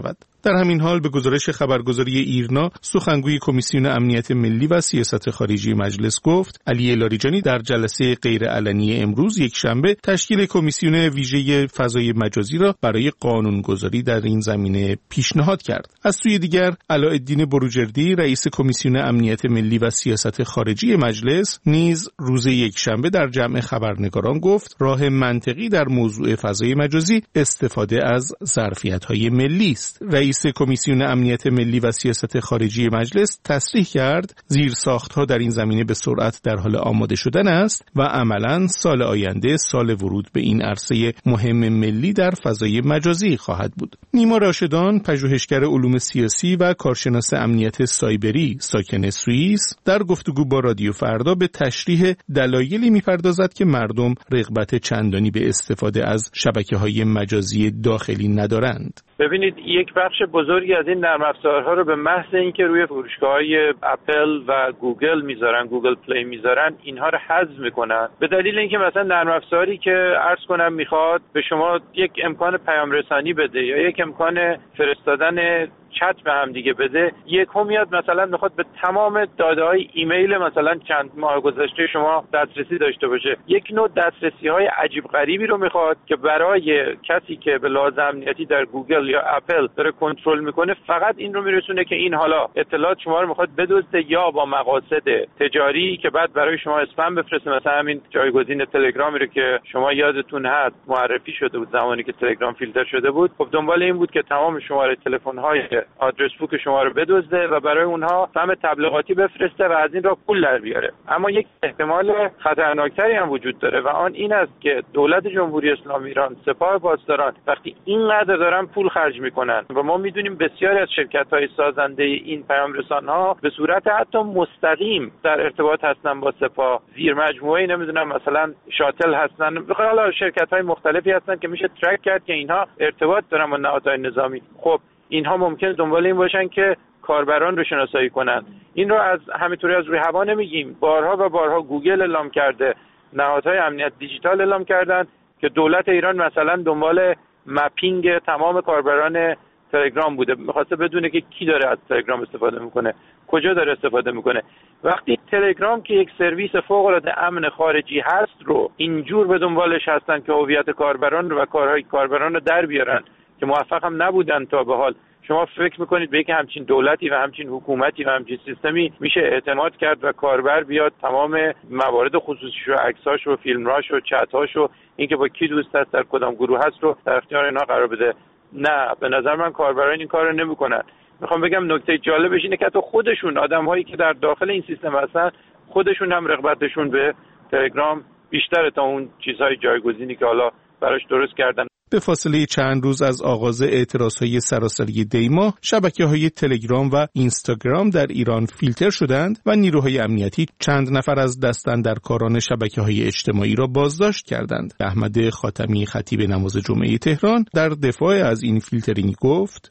در همین حال به گزارش خبرگزاری ایرنا سخنگوی کمیسیون امنیت ملی و سیاست خارجی مجلس گفت علی لاریجانی در جلسه غیرعلنی امروز یکشنبه تشکیل کمیسیون ویژه فضای مجازی را برای قانونگذاری در این زمینه پیشنهاد کرد. از سوی دیگر علاءالدین بروجردی رئیس کمیسیون امنیت ملی و سیاست خارجی مجلس نیز روز یکشنبه در جمع خبرنگاران گفت راه منطقی در موضوع فضای مجازی استفاده از ظرفیت‌های ملی است. رئیس کمیسیون امنیت ملی و سیاست خارجی مجلس تصریح کرد زیرساخت‌ها در این زمینه به سرعت در حال آماده شدن است و عملاً سال آینده سال ورود به این عرصه مهم ملی در فضای مجازی خواهد بود. نیما راشدان پژوهشگر علوم سیاسی و کارشناس امنیت سایبری ساکن سوئیس در گفتگو با رادیو فردا به تشریح دلایلی می‌پردازد که مردم رغبت چندانی به استفاده از شبکه‌های مجازی داخلی ندارند. ببینید یک بخش بزرگی از این نرم افزارها رو به محض اینکه روی فروشگاه‌های اپل و گوگل میذارن، گوگل پلی میذارن، اینها رو حذف میکنن به دلیل اینکه مثلا نرم افزاری که عرض کنم میخواد به شما یک امکان پیام رسانی بده یا یک امکان فرستادن چت به هم دیگه بده، یکم میاد مثلا میخواد به تمام داده‌های ایمیل مثلا چند ماه گذشته شما دسترسی داشته باشه. یک نوع دسترسی‌های عجیب غریبی رو میخواد که برای کسی که به لحاظ امنیتی در گوگل یا اپل داره کنترل میکنه فقط این رو میرسونه که این حالا اطلاعات شما رو میخواد بدزده یا با مقاصد تجاری که بعد برای شما اسپم بفرسته. مثلا همین جایگزین تلگرامی رو که شما یادتون هست معرفی شده بود زمانی که تلگرام فیلتر شده بود، خب دنبال این بود که تمام شماره تلفن‌های آدرس بوک شما رو بدزده و برای اونها سهم تبلیغاتی بفرسته و از این راه پول در بیاره. اما یک احتمال خطرناکتری هم وجود داره و آن این است که دولت جمهوری اسلامی ایران، سپاه پاسداران وقتی اینقدر دارن پول خرج میکنن و ما میدونیم بسیاری از شرکت‌های سازنده این پیام رسان‌ها به صورت حتی مستقیم در ارتباط هستن با سپاه، زیر مجموعه نمیدونم مثلا شاتل هستن، حالا شرکت‌های مختلفی هستن که میشه ترک کرد که اینها ارتباط دارن با نهادهای نظامی. خب اینها ممکنه دنبال این باشن که کاربران رو شناسایی کنن. این رو از همینطوری از روی هوا نمیگیم. بارها و بارها گوگل اعلام کرده، نهادهای امنیت دیجیتال اعلام کردن که دولت ایران مثلا دنبال مپینگ تمام کاربران تلگرام بوده، می‌خواسته بدونه که کی داره از تلگرام استفاده میکنه، کجا داره استفاده میکنه. وقتی تلگرام که یک سرویس فوق‌العاده امن خارجی هست رو اینجور به دنبالش هستن که هویت کاربران رو و کارهای کاربران رو در بیارن که موفق هم نبودن تا به حال، شما فکر میکنید به یک همچین دولتی و همچین حکومتی و همچین سیستمی میشه اعتماد کرد و کاربر بیاد تمام موارد خصوصیش و عکساش و فیلمراش و چت‌هاش و اینکه با کی دوست هست در کدام گروه هست رو در اختیار اینا قرار بده؟ نه، به نظر من کاربران این کارو نمیکنن. میخوام بگم نکته جالبش اینه که حتی خودشون آدم‌هایی که در داخل این سیستم هستن خودشون هم رغبتشون به تلگرام بیشتره تا اون چیزهای جایگزینی که حالا براش درست کردن. به فاصله چند روز از آغاز اعتراضهای سراسری دی‌ماه، شبکه‌های تلگرام و اینستاگرام در ایران فیلتر شدند و نیروهای امنیتی چند نفر از دستاندرکاران شبکه‌های اجتماعی را بازداشت کردند. احمد خاتمی خطیب نماز جمعه تهران در دفاع از این فیلترینگ گفت: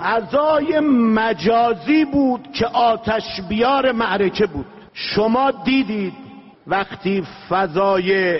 فضای مجازی بود که آتش بیار معرکه بود. شما دیدید وقتی فضای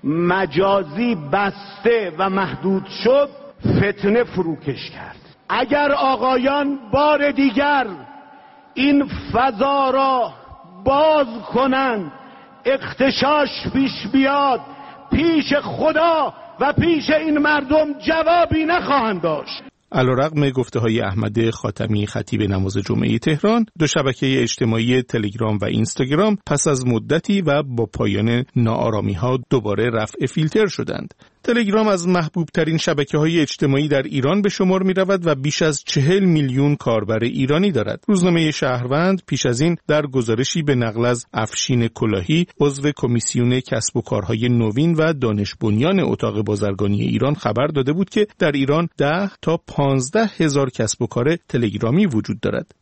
مجازی بسته و محدود شد فتنه فروکش کرد. اگر آقایان بار دیگر این فضا را باز کنند، اغتشاش پیش بیاد، پیش خدا و پیش این مردم جوابی نخواهند داشت. علیرغم گفته‌های احمد خاتمی خطیب نماز جمعه تهران، دو شبکه اجتماعی تلگرام و اینستاگرام پس از مدتی و با پایان ناآرامی‌ها دوباره رفع فیلتر شدند. تلگرام از محبوب ترین شبکه‌های اجتماعی در ایران به شمار می‌رود و بیش از 40 میلیون کاربر ایرانی دارد. روزنامه شهروند پیش از این در گزارشی به نقل از افشین کلاهی، عضو کمیسیون کسب و کارهای نوین و دانش بنیان اتاق بازرگانی ایران خبر داده بود که در ایران 10 تا 15 هزار کسب و کار تلگرامی وجود دارد.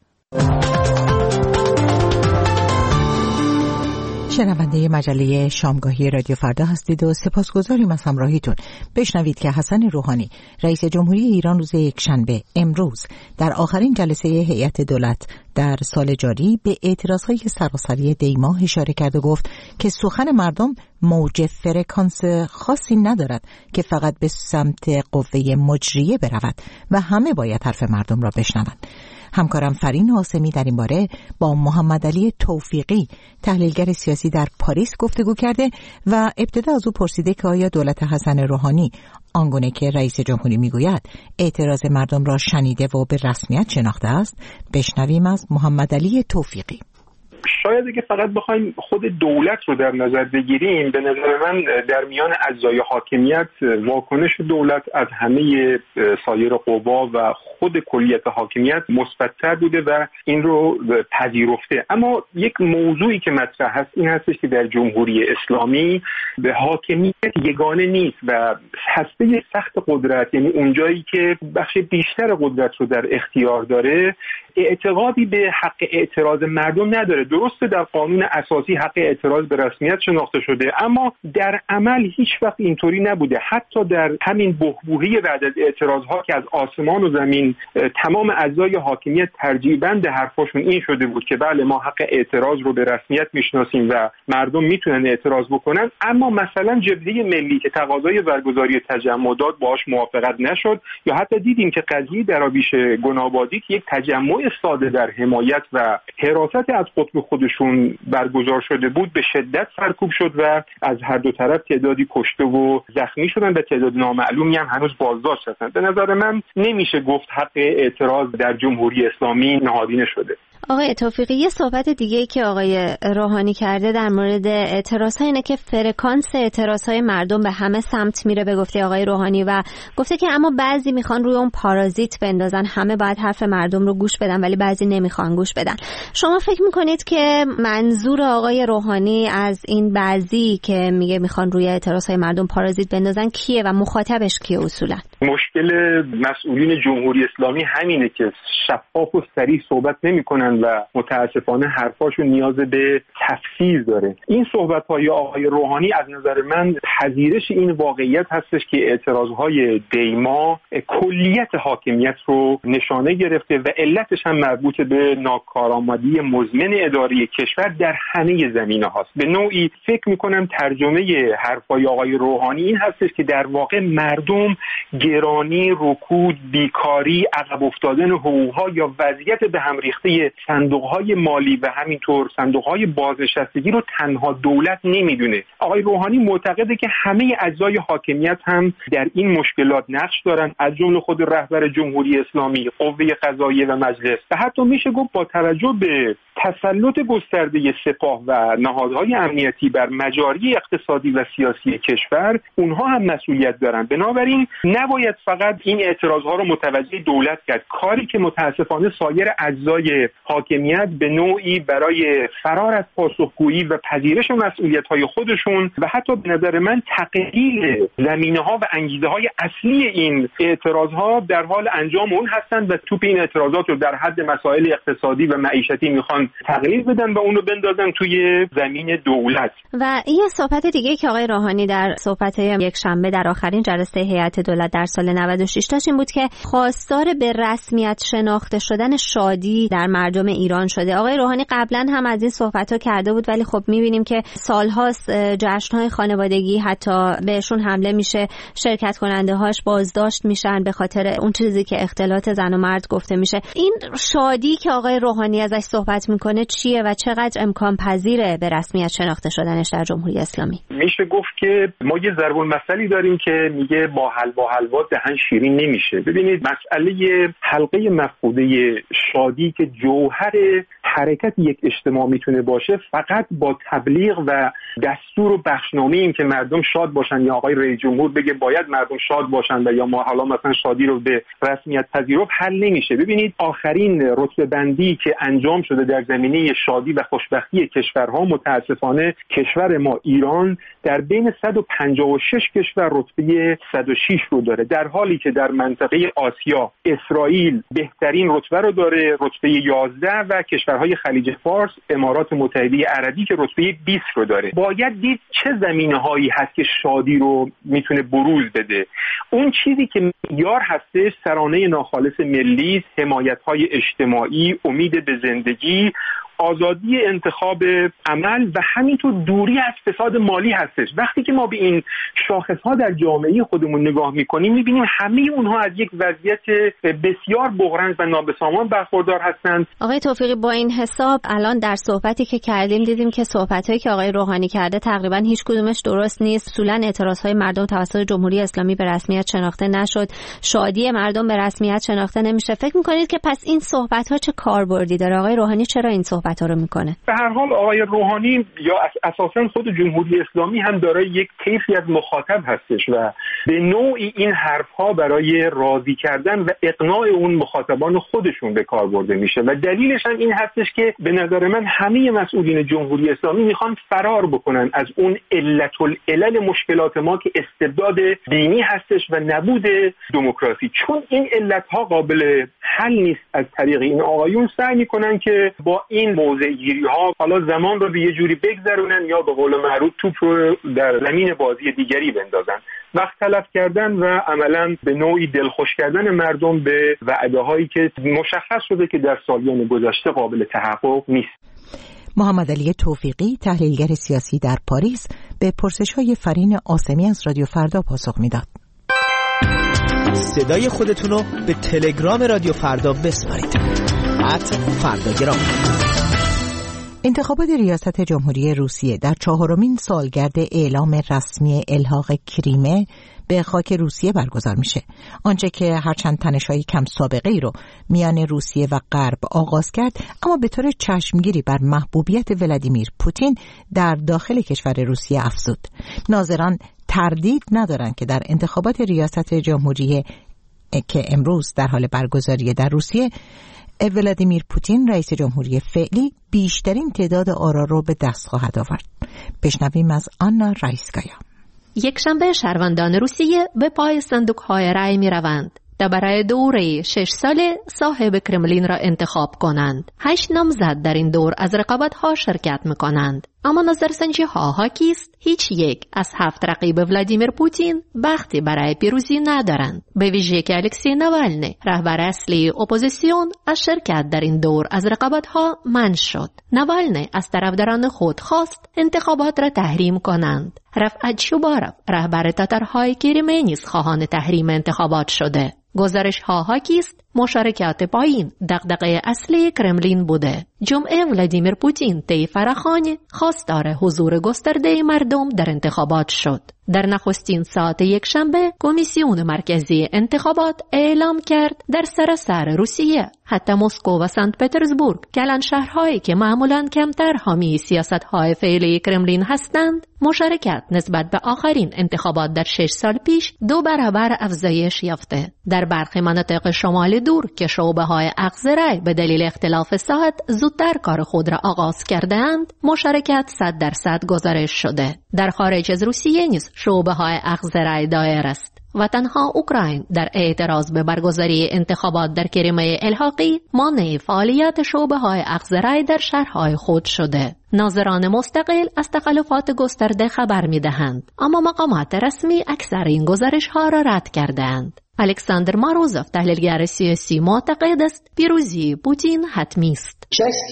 شنونده مجله شامگاهی رادیو فردا هستید و سپاسگزاریم از همراهیتون. بشنوید که حسن روحانی رئیس جمهوری ایران روز یکشنبه امروز در آخرین جلسه هیئت دولت در سال جاری به اعتراضهای سراسری دیما اشاره کرد و گفت که سخن مردم موج فرکانس خاصی ندارد که فقط به سمت قوه مجریه برود و همه باید حرف مردم را بشنوند. همکارم فرین حاسمی در این باره با محمد علی توفیقی تحلیلگر سیاسی در پاریس گفتگو کرده و ابتدا از او پرسیده که آیا دولت حسن روحانی آنگونه که رئیس جمهوری میگوید اعتراض مردم را شنیده و به رسمیت شناخته است. بشنویم از محمد علی توفیقی. شاید اگه فقط بخوایم خود دولت رو در نظر بگیریم، به نظر من در میان اجزای حاکمیت واکنش دولت از همه سایر قوا و خود کلیت حاکمیت مثبت‌تر بوده و این رو پذیرفته. اما یک موضوعی که مطرح هست این هستش که در جمهوری اسلامی به حاکمیت یگانه نیست و هسته سخت قدرت، یعنی اونجایی که بخش بیشتر قدرت رو در اختیار داره، اعتقادی به حق اعتراض مردم نداره. درسته در قانون اساسی حق اعتراض به رسمیت شناخته شده، اما در عمل هیچ وقت اینطوری نبوده. حتی در همین بحبوحی بعد از اعتراضها که از آسمان و زمین تمام اعضای حاکمیت ترجیباً به حرفاشون این شده بود که بله ما حق اعتراض رو به رسمیت میشناسیم و مردم میتونن اعتراض بکنن، اما مثلا جبهه ملی که تقاضای برگزاری تجمعات باهاش موافقت نشد، یا حتی دیدیم که قضیه درابیش گنابادی که یک تجمع ساده در حمایت و حراست از قطب خودشون برگزار شده بود به شدت سرکوب شد و از هر دو طرف تعدادی کشته و زخمی شدن و تعداد نامعلومی هم هنوز بازداشت هستن. به نظر من نمیشه گفت حق اعتراض در جمهوری اسلامی نهادینه شده. آقای توفیقی، یه صحبت دیگه‌ای که آقای روحانی کرده در مورد اعتراض‌ها اینه که فرکانس اعتراض‌های مردم به همه سمت میره به گفته آقای روحانی و گفته که اما بعضی میخوان روی اون پارازیت بندازن، همه باید حرف مردم رو گوش بدن ولی بعضی نمیخوان گوش بدن. شما فکر میکنید که منظور آقای روحانی از این بعضی که میگه میخوان روی اعتراض‌های مردم پارازیت بندازن کیه و مخاطبش کیه اصولا؟ مشکل مسئولین جمهوری اسلامی همینه که شفاف و صریح صحبت نمیکنن و متاسفانه حرفاشون نیاز به تفسیر داره. این صحبت‌های آقای روحانی از نظر من پذیرش این واقعیت هستش که اعتراض‌های دیما کلیت حاکمیت رو نشانه گرفته و علتش هم مربوط به ناکارآمدی مزمن اداری کشور در همه زمینه‌هاست. به نوعی فکر می‌کنم ترجمه حرفای آقای روحانی این هستش که در واقع مردم گرانی، رکود، بیکاری، عقب افتادن حقوق‌ها یا وضعیت به هم ریخته صندوق‌های مالی و همینطور صندوق‌های بازنشستگی رو تنها دولت نمیدونه. آقای روحانی معتقده که همه اجزای حاکمیت هم در این مشکلات نقش دارن، از جمله خود رهبر جمهوری اسلامی، قوه قضاییه و مجلس، و حتی میشه گفت با توجه به تسلط گسترده سپاه و نهادهای امنیتی بر مجاری اقتصادی و سیاسی کشور، اونها هم مسئولیت دارن. بنابراین نباید فقط این اعتراضها رو متوجه دولت کرد، کاری که متاسفانه سایر اجزای حاکمیت به نوعی برای فرار از پاسخگویی و پذیرش مسئولیت‌های خودشون و حتی به نظر من تقلیل زمینه‌ها و انگیزه‌های اصلی این اعتراضها در حال انجام اون هستند و توپ این اعتراضات رو در حد مسائل اقتصادی و معیشتی میخوان تغییر بدن و اون رو بندازن توی زمین دولت. و یه صحبت دیگه که آقای روحانی در صحبت یک شنبه در آخرین جلسه هیئت دولت در سال 96 داشت این بود که خواستار به رسمیت شناخته شدن شادی در مردم ایران شده. آقای روحانی قبلا هم از این صحبت‌ها کرده بود ولی خب می‌بینیم که سال‌هاست جشن‌های خانوادگی حتی بهشون حمله میشه، شرکت کننده‌هاش بازداشت میشن به خاطر اون چیزی که اختلاط زن و مرد گفته میشه. این شادی که آقای روحانی ازش صحبت میکنه چیه و چقدر امکان پذیره به رسمیت شناخته شدنش در جمهوری اسلامی؟ میشه گفت که ما یه ضرب المثلی داریم که میگه با حلوا دهن شیرین نمیشه. ببینید مسئله حلقه مفقوده شادی که جوهر حرکت یک اجتماع میتونه باشه فقط با تبلیغ و دستور و بخشنامه این که مردم شاد باشن یا آقای رئیس جمهور بگه باید مردم شاد باشن و یا ما حالا مثلا شادی رو به رسمیت پذیرفت حل نمیشه. ببینید آخرین رتبه بندی که انجام شده در زمینه شادی و خوشبختی کشورها، متاسفانه کشور ما ایران در بین 156 کشور رتبه 106 رو داره، در حالی که در منطقه آسیا اسرائیل بهترین رتبه رو داره، رتبه 11 و کشورهای کشورهای خلیج فارس، امارات متحده عربی که رتبه 20 رو داره. باید دید چه زمینه‌هایی هست که شادی رو میتونه بروز بده. اون چیزی که معیار هستش سرانه ناخالص ملی، حمایت‌های اجتماعی، امید به زندگی، آزادی انتخاب عمل و همینطور دوری از فساد مالی هستش. وقتی که ما به این شاخص‌ها در جامعه خودمون نگاه می‌کنیم می‌بینیم همه اونها از یک وضعیت بسیار بغرنج و نابسامان برخوردار هستند. آقای توفیقی، با این حساب الان در صحبتی که کردیم دیدیم که صحبت‌هایی که آقای روحانی کرده تقریباً هیچ کدومش درست نیست. اصولاً اعتراض‌های مردم توسط جمهوری اسلامی به رسمیت شناخته نشد. شادی مردم به رسمیت شناخته نمیشه. فکر می‌کنید که پس این صحبت‌ها چه کاربردی داره؟ آقای روحانی چرا این صحبت‌ها رو میکنه؟ به هر حال آقای روحانی یا اساساً خود جمهوری اسلامی هم دارای یک طیفی از مخاطب هستش و به نوعی این حرفها برای راضی کردن و اقناع اون مخاطبان خودشون به کار برده میشه و دلیلش هم این هستش که به نظر من همه مسئولین جمهوری اسلامی میخوان فرار بکنن از اون علت العلل مشکلات ما که استبداد دینی هستش و نبود دموکراسی. چون این علتها قابل حل نیست از طریق این آقایون سعی میکنن که با این موضع‌گیری ها حالا زمان رو به یه جوری بگذرونن یا به قول معروف توپ رو در زمین بازی دیگری بندازن. وقت تلف کردن و عملاً به نوعی دلخوش کردن مردم به وعده هایی که مشخص شده که در سالیان گذشته قابل تحقق نیست. محمد علی توفیقی، تحلیلگر سیاسی در پاریس، به پرسش‌های فرین عاصمی از رادیو فردا پاسخ میداد. صدای خودتون رو به تلگرام رادیو فردا بسپارید. @فرداگرام. انتخابات ریاست جمهوری روسیه در 4مین سالگرد اعلام رسمی الحاق کریمه به خاک روسیه برگزار میشه. آنچه که هرچند تنش‌های کم سابقه ای رو میان روسیه و غرب آغاز کرد، اما به طور چشمگیری بر محبوبیت ولادیمیر پوتین در داخل کشور روسیه افزود. ناظران تردید ندارند که در انتخابات ریاست جمهوری که امروز در حال برگزاریه در روسیه، ولادیمیر پوتین رئیس جمهوری فعلی بیشترین تعداد آرا رو به دست خواهد آورد. بشنویم از آنا رایسکایا. یکشنبه شهروندان روسیه به پای صندوق‌های رای می‌روند تا برای دوره 6 ساله صاحب کرملین را انتخاب کنند. 8 نامزد در این دور از رقابت‌ها شرکت می‌کنند. اما نظرسنجی‌ها حاکی است هیچ یک از 7 رقیب ولادیمیر پوتین بختی برای پیروزی ندارند. به ویژه که الکسی نوالنی، رهبر اصلی اپوزیسیون، از شرکت در این دور از رقابت‌ها منع شد. نوالنی از طرفداران خود خواست انتخابات را تحریم کنند. رفعت چوباروف، رهبر تاتارهای کریمه، نیز خواهان تحریم انتخابات شده. گزارش‌ها حاکی است مشارکت پایین دغدغه اصلی کرملین بوده. جمعه ولادیمیر پوتین طی فراخوان خواستار حضور گسترده مردم در انتخابات شد. در نخستین ساعت یکشنبه کمیسیون مرکزی انتخابات اعلام کرد در سراسر روسیه، حتی مسکو و سنت پترزبورگ، کلان شهرهایی که معمولاً کمتر حامی سیاست‌های فعلی کرملین هستند، مشارکت نسبت به آخرین انتخابات در 6 سال پیش 2 برابر افزایش یافته. در برخی مناطق شمال دور که شعبه‌های اخذ رای به دلیل اختلاف ساعت زودتر کار خود را آغاز کرده‌اند، مشارکت 100% گزارش شده. در خارج از روسیه نیز شعبه‌های اخذ رای دایر است و تنها اوکراین در اعتراض به برگزاری انتخابات در کریمه الحاقی مانع فعالیت شعبه‌های اخذ رای در شهرهای خود شده. ناظران مستقل از تخلفات گسترده خبر می‌دهند، اما مقامات رسمی اکثر این گزارش‌ها را رد کرده‌اند. الکساندر ماروزوف، تحلیلگر سیاسی، معتقد است پیروزی پوتین حتمی است.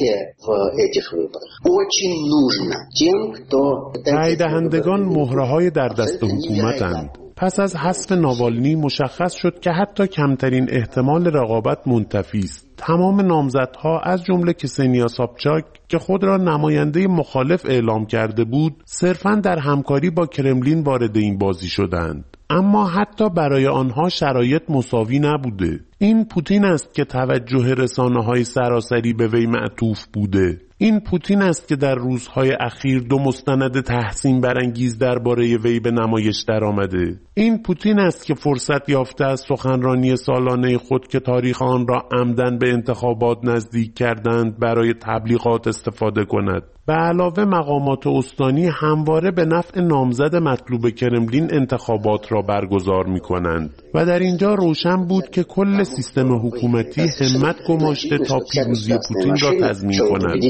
رای دهندگان مهره‌های در دست حکومتند. پس از حذف ناوالنی مشخص شد که حتی کمترین احتمال رقابت منتفی است. تمام نامزدها از جمله کسنیا سابچاک که خود را نماینده مخالف اعلام کرده بود، صرفاً در همکاری با کرملین وارد این بازی شدند. اما حتی برای آنها شرایط مساوی نبوده. این پوتین است که توجه رسانه‌های سراسری به وی معطوف بوده. این پوتین است که در روزهای اخیر 2 مستند تحسین برانگیز درباره وی به نمایش درآمده. این پوتین است که فرصت یافته از سخنرانی سالانه خود که تاریخ آن را عمدن به انتخابات نزدیک کردند برای تبلیغات استفاده کند. به علاوه مقامات استانی همواره به نفع نامزد مطلوب کرملین انتخابات را برگزار می کنند و در اینجا روشن بود که کل سیستم حکومتی همت گماشته تا پیروزی پوتین را تضمین کند.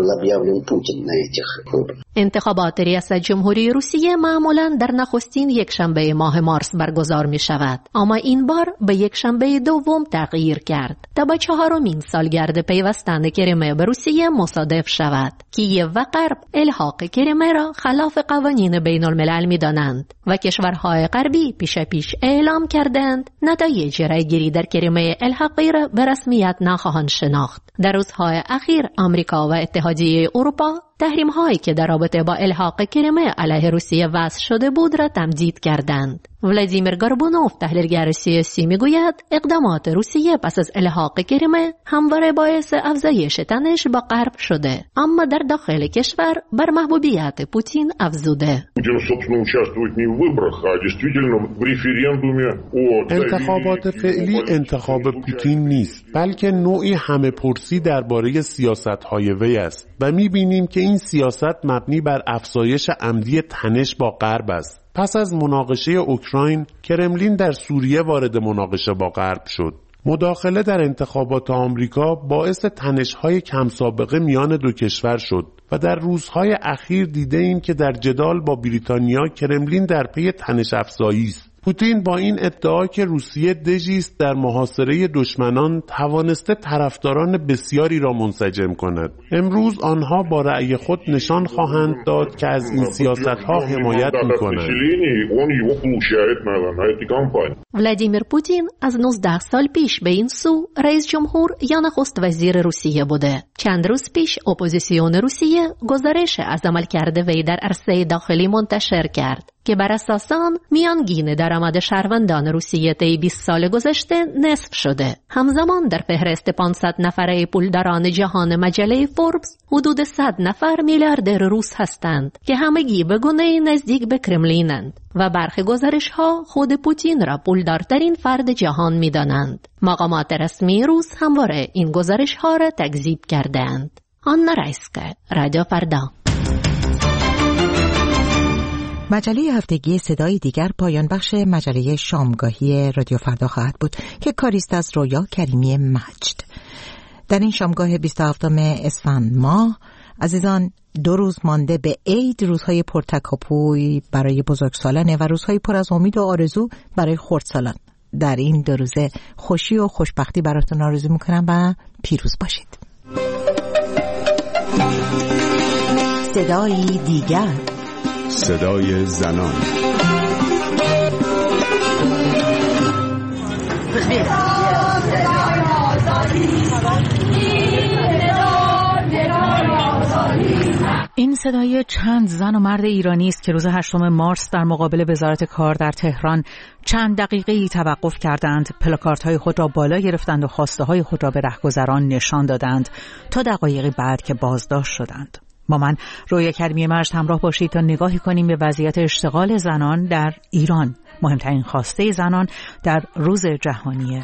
انتخابات ریاست جمهوری روسیه معمولاً در نخستین یکشنبه ماه مارس برگزار می شود، اما این بار به یکشنبه دوم تغییر کرد تا با 4مین سالگرد پیوستن کریمه به روسیه مصادف شود. کییو و غرب الحاق کریمه را خلاف قوانین بین الملل می دانند و کشورهای غربی پیش اعلام کردند نتایج رایگیری در کریمه الحاقی را به رسمیت نخواهند شناخت. در روزهای اخیر آمریکا و اتحادیه اروپا تحریم هایی که در رابطه با الحاق کریمه علیه روسیه وضع شده بود را تمدید کردند. ولادیمیر گاربونوف تحلیلگر سیاسی میگوید اقدامات روسیه پس از الحاق کریمه همواره باعث افزایش تنش با غرب شده، اما در داخل کشور بر محبوبیت پوتین افزوده. انتخابات فعلی انتخاب پوتین نیست، بلکه نوعی همه پرسی درباره سیاست‌های وی است و می‌بینیم که این سیاست مبنی بر افزایش عمدی تنش با غرب است. پس از مناقشه اوکراین، کرملین در سوریه وارد مناقشه با غرب شد. مداخله در انتخابات آمریکا باعث تنش‌های کم سابقه میان دو کشور شد و در روزهای اخیر دیده ایم که در جدال با بریتانیا کرملین در پی تنش افزایی است. پوتین با این ادعا که روسیه دژی است در محاصره دشمنان توانسته طرفداران بسیاری را منسجم کند. امروز آنها با رأی خود نشان خواهند داد که از این سیاست‌ها حمایت می‌کنند. ولادیمیر پوتین از 19 سال پیش به این سو رئیس جمهور یا نخست وزیر روسیه بوده. چند روز پیش اپوزیسیون روسیه گزارش از عملکرد وی در عرصه داخلی منتشر کرد که بر اساس آن میانگین درآمد شهروندان روسیه طی 20 سال گذشته نصف شده. همزمان در فهرست 500 نفره پولداران جهان مجله فوربس حدود 100 نفر میلیاردر روس هستند که همگی به گونه‌ای نزدیک به کرملینند و برخی گزارش‌ها خود پوتین را پولدارترین فرد جهان می‌دانند. مقامات رسمی روس همواره این گزارش‌ها را تکذیب کردند. آنا رایسکا، رادیو فردا. مجله هفتگی صدای دیگر پایان بخش مجله شامگاهی رادیو فردا خواهد بود که کاریست از رویا کریمی مجد. در این شامگاه 27 اسفند ماه عزیزان 2 روز مانده به عید، روزهای پرتکاپوی برای بزرگسالانه و روزهای پر از امید و آرزو برای خردسالان. در این 2 روز خوشی و خوشبختی براتون آرزو میکنم و پیروز باشید. صدای دیگر، صدای زنان. این صدای چند زن و مرد ایرانی است که روز 8 مارس در مقابل وزارت کار در تهران چند دقیقه‌ای توقف کردند، پلاکاردهای خود را بالا گرفتند و خواسته‌های خود را به رهگذران نشان دادند تا دقایقی بعد که بازداشت شدند. با من رویا کریمی مجد همراه باشید تا نگاهی کنیم به وضعیت اشتغال زنان در ایران، مهمترین خواسته زنان در روز جهانی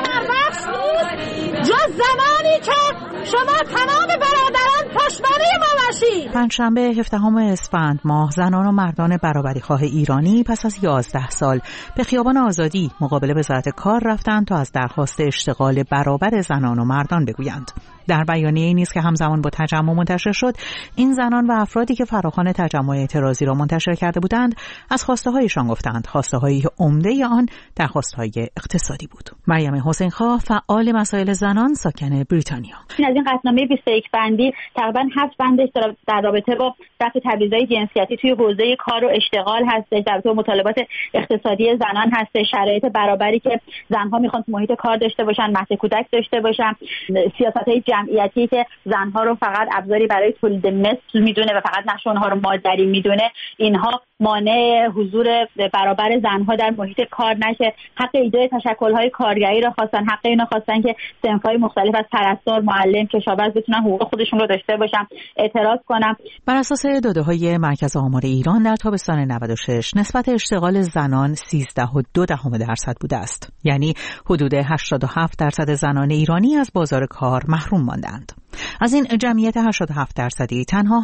جز زمانی که شما تمام برادران پشتوانه ما باشید. پنجشنبه 17 اسفند ماه زنان و مردان برابریخواه ایرانی پس از 11 سال به خیابان آزادی مقابل وزارت کار رفتند تا از درخواست اشتغال برابر زنان و مردان بگویند. در بیانیه‌ای نیز که همزمان با تجمع منتشر شد، این زنان و افرادی که فراخوان تجمع اعتراضی را منتشر کرده بودند از خواسته‌هایشان گفتند، خواسته‌هایی که عمده آن درخواست‌های اقتصادی بود. مریم حسین‌خواه، فعال مسائل زنان ساکن بریتانیا. از این قطعنامه 21 بندی تقریبا 7 بندش در رابطه با رفع تبعیض‌های جنسیتی توی حوزه کار و اشتغال هستش، در رابطه با مطالبات اقتصادی زنان هستش، شرایط برابری که زن‌ها می‌خوان تو محیط کار داشته باشن، مهد کودک داشته باشن، سیاست‌های جمعیتی که زنها رو فقط ابزاری برای تولید مثل میدونه و فقط نقش اونها رو مادری میدونه، اینها مانع حضور برابر زنها در محیط کار نشه. حق ایجاد تشکل‌های کارگری رو خواستن، حق اینا خواستن که صنف‌های مختلف از پرستار، معلم، کشاورز بتونن حقوق خودشون رو داشته باشن. اعتراض کنم. بر اساس داده‌های مرکز آمار ایران در تابستان 96 نسبت اشتغال زنان 13.2% بوده است. یعنی حدود 87% زنان ایرانی از بازار کار محروم ماندند. از این جمعیت 87% تنها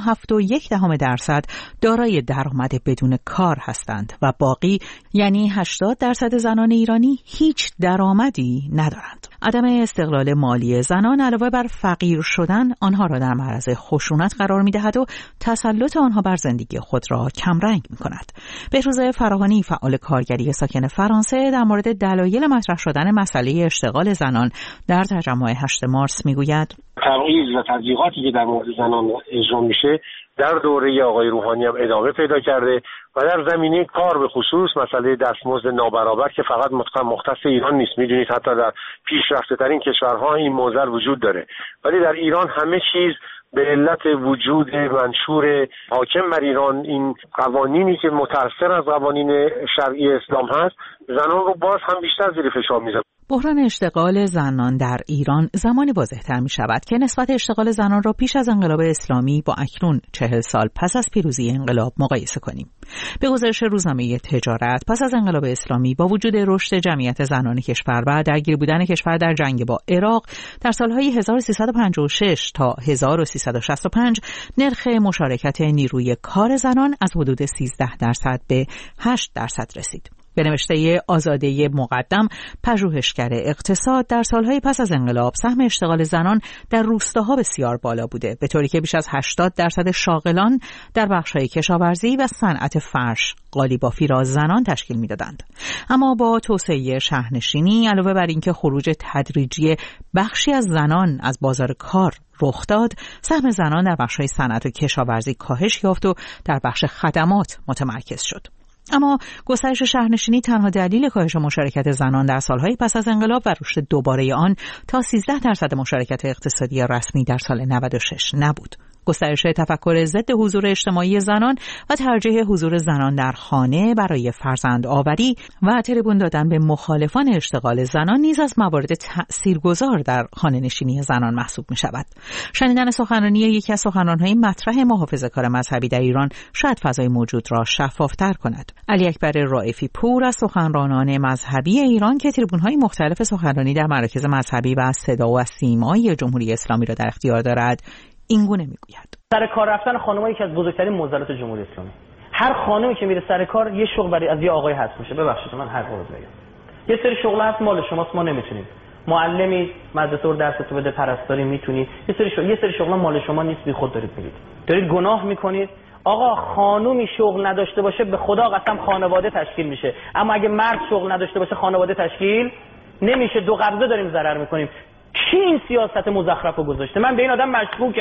7.1% دارای درآمد بدون کار هستند و باقی یعنی 80% زنان ایرانی هیچ درآمدی ندارند. عدم استقلال مالی زنان علاوه بر فقیر شدن آنها را در معرض خشونت قرار می‌دهد و تسلط آنها بر زندگی خود را کمرنگ می‌کند. بهروز فراهانی فعال کارگری ساکن فرانسه در مورد دلایل مطرح شدن مسئله اشتغال زنان در تجمع 8 مارس می‌گوید: تبعیض و تضییقاتی که در مورد زنان اجرا میشه در دوره آقای روحانی هم ادامه پیدا کرده و در زمینه کار به خصوص مسئله دستمزد نابرابر که فقط مختص ایران نیست، میدونید حتی در پیشرفته ترین کشورها این موضوع وجود داره، ولی در ایران همه چیز به علت وجود منشور حاکم بر ایران، این قوانینی که متأثر از قوانین شرعی اسلام هست، زنان رو باز هم بیشتر زیر فشار میذاره. بحران اشتغال زنان در ایران زمانی واضح‌تر می‌شود که نسبت اشتغال زنان را پیش از انقلاب اسلامی با اکنون 40 سال پس از پیروزی انقلاب مقایسه کنیم. به گزارش روزنامه تجارت، پس از انقلاب اسلامی با وجود رشد جمعیت زنان کشور و درگیر بودن کشور در جنگ با عراق، در سالهای 1356 تا 1365 نرخ مشارکت نیروی کار زنان از حدود 13% به 8% رسید. به نوشته آزاده مقدم، پژوهشگر اقتصاد، در سالهای پس از انقلاب سهم اشتغال زنان در روستاها بسیار بالا بوده، به طوری که بیش از 80% شاغلان در بخش‌های کشاورزی و صنعت فرش قالی‌بافی را زنان تشکیل می‌دادند. اما با توسعه شهرنشینی علاوه بر اینکه خروج تدریجی بخشی از زنان از بازار کار رخ داد، سهم زنان در بخش‌های صنعت و کشاورزی کاهش یافت و در بخش خدمات متمرکز شد. اما گسترش شهرنشینی تنها دلیل کاهش مشارکت زنان در سالهای پس از انقلاب و رشد دوباره آن تا 13% مشارکت اقتصادی رسمی در سال 96 نبود. گسترش تفکر ضد حضور اجتماعی زنان و ترجیح حضور زنان در خانه برای فرزند آوری و تریبون دادن به مخالفان اشتغال زنان نیز از موارد تأثیرگذار در خانه نشینی زنان محسوب می شود. شنیدن سخنرانی یکی از سخنران‌های مطرح محافظه‌کار مذهبی در ایران شاید فضای موجود را شفافتر کند. علی اکبر رائفی پور از سخنرانان مذهبی ایران که تریبون‌های مختلف سخنرانی در مراکز مذهبی و صدا و سیمای جمهوری اسلامی را در اختیار دارد، اینگونه میگوید: سر کار رفتن خانم‌ها یکی از بزرگترین معضلات جمهوری اسلامی. هر خانمی که میره سر کار یه شغل برای از یه آقای هست میشه. ببخشید من هر روز میگم یه سری شغل هست مال شماست، ما نمیتونیم. معلمی مدرسه رو درستو بده، پرستاری میتونی. یه سری شغل مال شما نیست، بی خود دارید گناه میکنید. آقا خانومی شغل نداشته باشه به خدا قسم خانواده تشکیل میشه، اما اگه مرد شغل نداشته باشه خانواده تشکیل نمیشه. دو قبضه داریم ضرر میکنیم. کی این سیاست مزخرف رو گذاشته؟ من به این آدم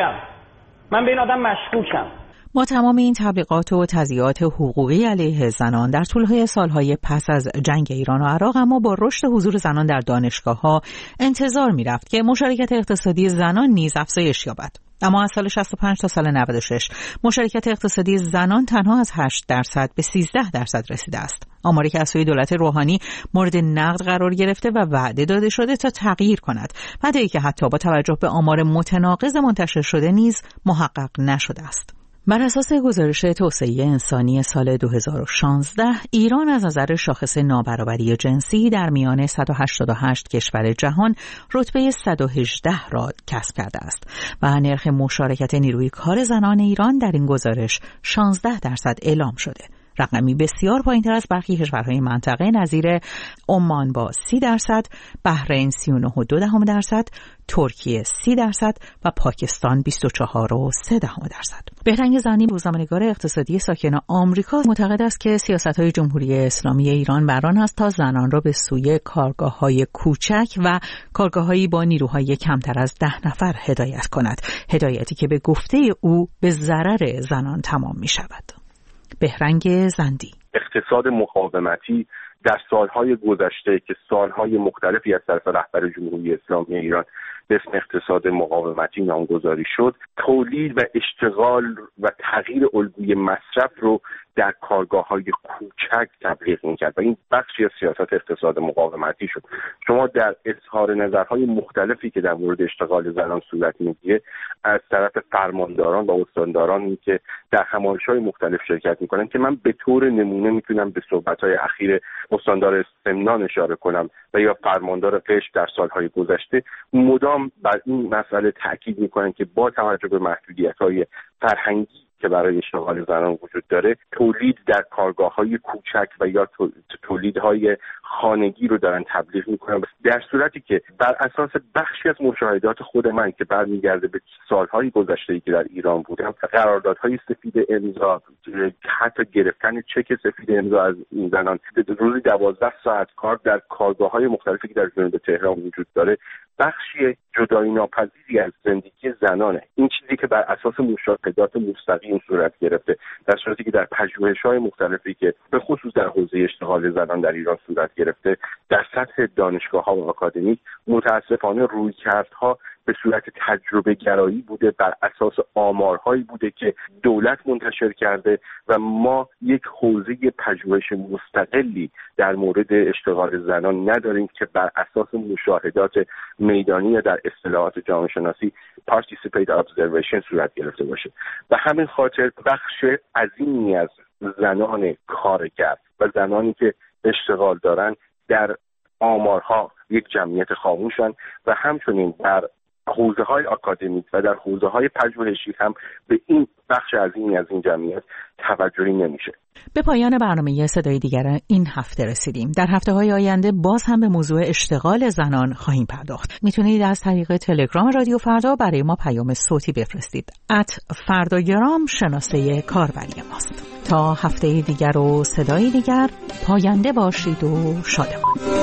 مشکوکم. با تمام این تبلیغات و تضییعات حقوقی علیه زنان در طول سالهای پس از جنگ ایران و عراق، اما با رشد حضور زنان در دانشگاه‌ها انتظار می‌رفت که مشارکت اقتصادی زنان نیز افزایش یابد. اما از سال 65 تا سال 96 مشارکت اقتصادی زنان تنها از 8% به 13% رسیده است. آماری که از سوی دولت روحانی مورد نقد قرار گرفته و وعده داده شده تا تغییر کند، وعده‌ای که حتی با توجه به آمار متناقض منتشر شده نیز محقق نشده است. بر اساس گزارش توسعه انسانی سال 2016، ایران از نظر شاخص نابرابری جنسی در میان 188 کشور جهان رتبه 118 را کسب کرده است و نرخ مشارکت نیروی کار زنان ایران در این گزارش 16% اعلام شده. رقمی بسیار پایین‌تر از برخی کشورهای منطقه نظیر عمان با 30%، بحرین 39.2%، ترکیه 30% و پاکستان 24.3%. بهرنگ زنی، روزنامه‌نگار اقتصادی ساکن آمریکا، معتقد است که سیاست‌های جمهوری اسلامی ایران بر آن است تا زنان را به سوی کارگاه‌های کوچک و کارگاه‌هایی با نیروهای کمتر از 10 نفر هدایت کند، هدایتی که به گفته او به ضرر زنان تمام می‌شود. بهرنگ زندی: اقتصاد مقاومتی در سالهای گذشته که سالهای مختلفی از طرف رهبر جمهوری اسلامی ایران به اسم اقتصاد مقاومتی نامگذاری شد، تولید و اشتغال و تغییر الگوی مصرف رو در کارگاه‌های کوچک تبلیغ می‌کرد و این بخشی از سیاست اقتصاد مقاومتی شد. شما در اظهار نظرهای مختلفی که در مورد اشتغال زنان صورت می‌گیره از طرف فرمانداران و استاندارانی که در همایش‌های مختلف شرکت می‌کنن که من به طور نمونه میتونم به صحبت‌های اخیر استاندار سمنان اشاره کنم و یا فرماندار قشم در سالهای گذشته، مدام مدام بر این مسئله تاکید میکنن که با توجه به محدودیت‌های فرهنگی که برای اشتغال زنان وجود داره، تولید در کارگاه‌های کوچک و یا تولیدهای خانگی رو دارن تبلیغ میکنن، در صورتی که بر اساس بخشی از مشاهدات خود من که برمیگرده به سالهای گذشته‌ای که در ایران بودم، قراردادهای سفید امضا، حتی گرفتن چک سفید امضا از این زنان، روزی 12 ساعت کار در کارگاه‌های مختلفی که در جنوب تهران وجود داره، بخشی جدایی ناپذیری از زندگی زنانه. این چیزی که بر اساس مشاهدات مستقیم صورت گرفته، در صورتی که در پژوهش‌های مختلفی که به خصوص در حوزه اشتغال زنان در ایران صورت گرفته، در سطح دانشگاه‌ها و آکادمیک متاسفانه رویکردها به صورت تجربه گرایی بوده، بر اساس آمارهایی بوده که دولت منتشر کرده و ما یک حوزه پژوهش مستقلی در مورد اشتغال زنان نداریم که بر اساس مشاهدات میدانی در اصطلاحات جامعه شناسی participate observation صورت گرفته باشه. و همین خاطر بخش عظیمی از زنان کارگر و زنانی که اشتغال دارن در آمارها یک جمعیت خاموشن و همچنین در حوزه‌های آکادمیک و در حوزه‌های پژوهشی هم به این بخش عظیمی از این جمعیت توجهی نمیشه. به پایان برنامه صدای دیگر این هفته رسیدیم. در هفته‌های آینده باز هم به موضوع اشتغال زنان خواهیم پرداخت. میتونید از طریق تلگرام رادیو فردا برای ما پیام صوتی بفرستید. @فرداگرام شناسه کاربری ماست. تا هفته دیگر و صدای دیگر، پاینده باشید و شادمان.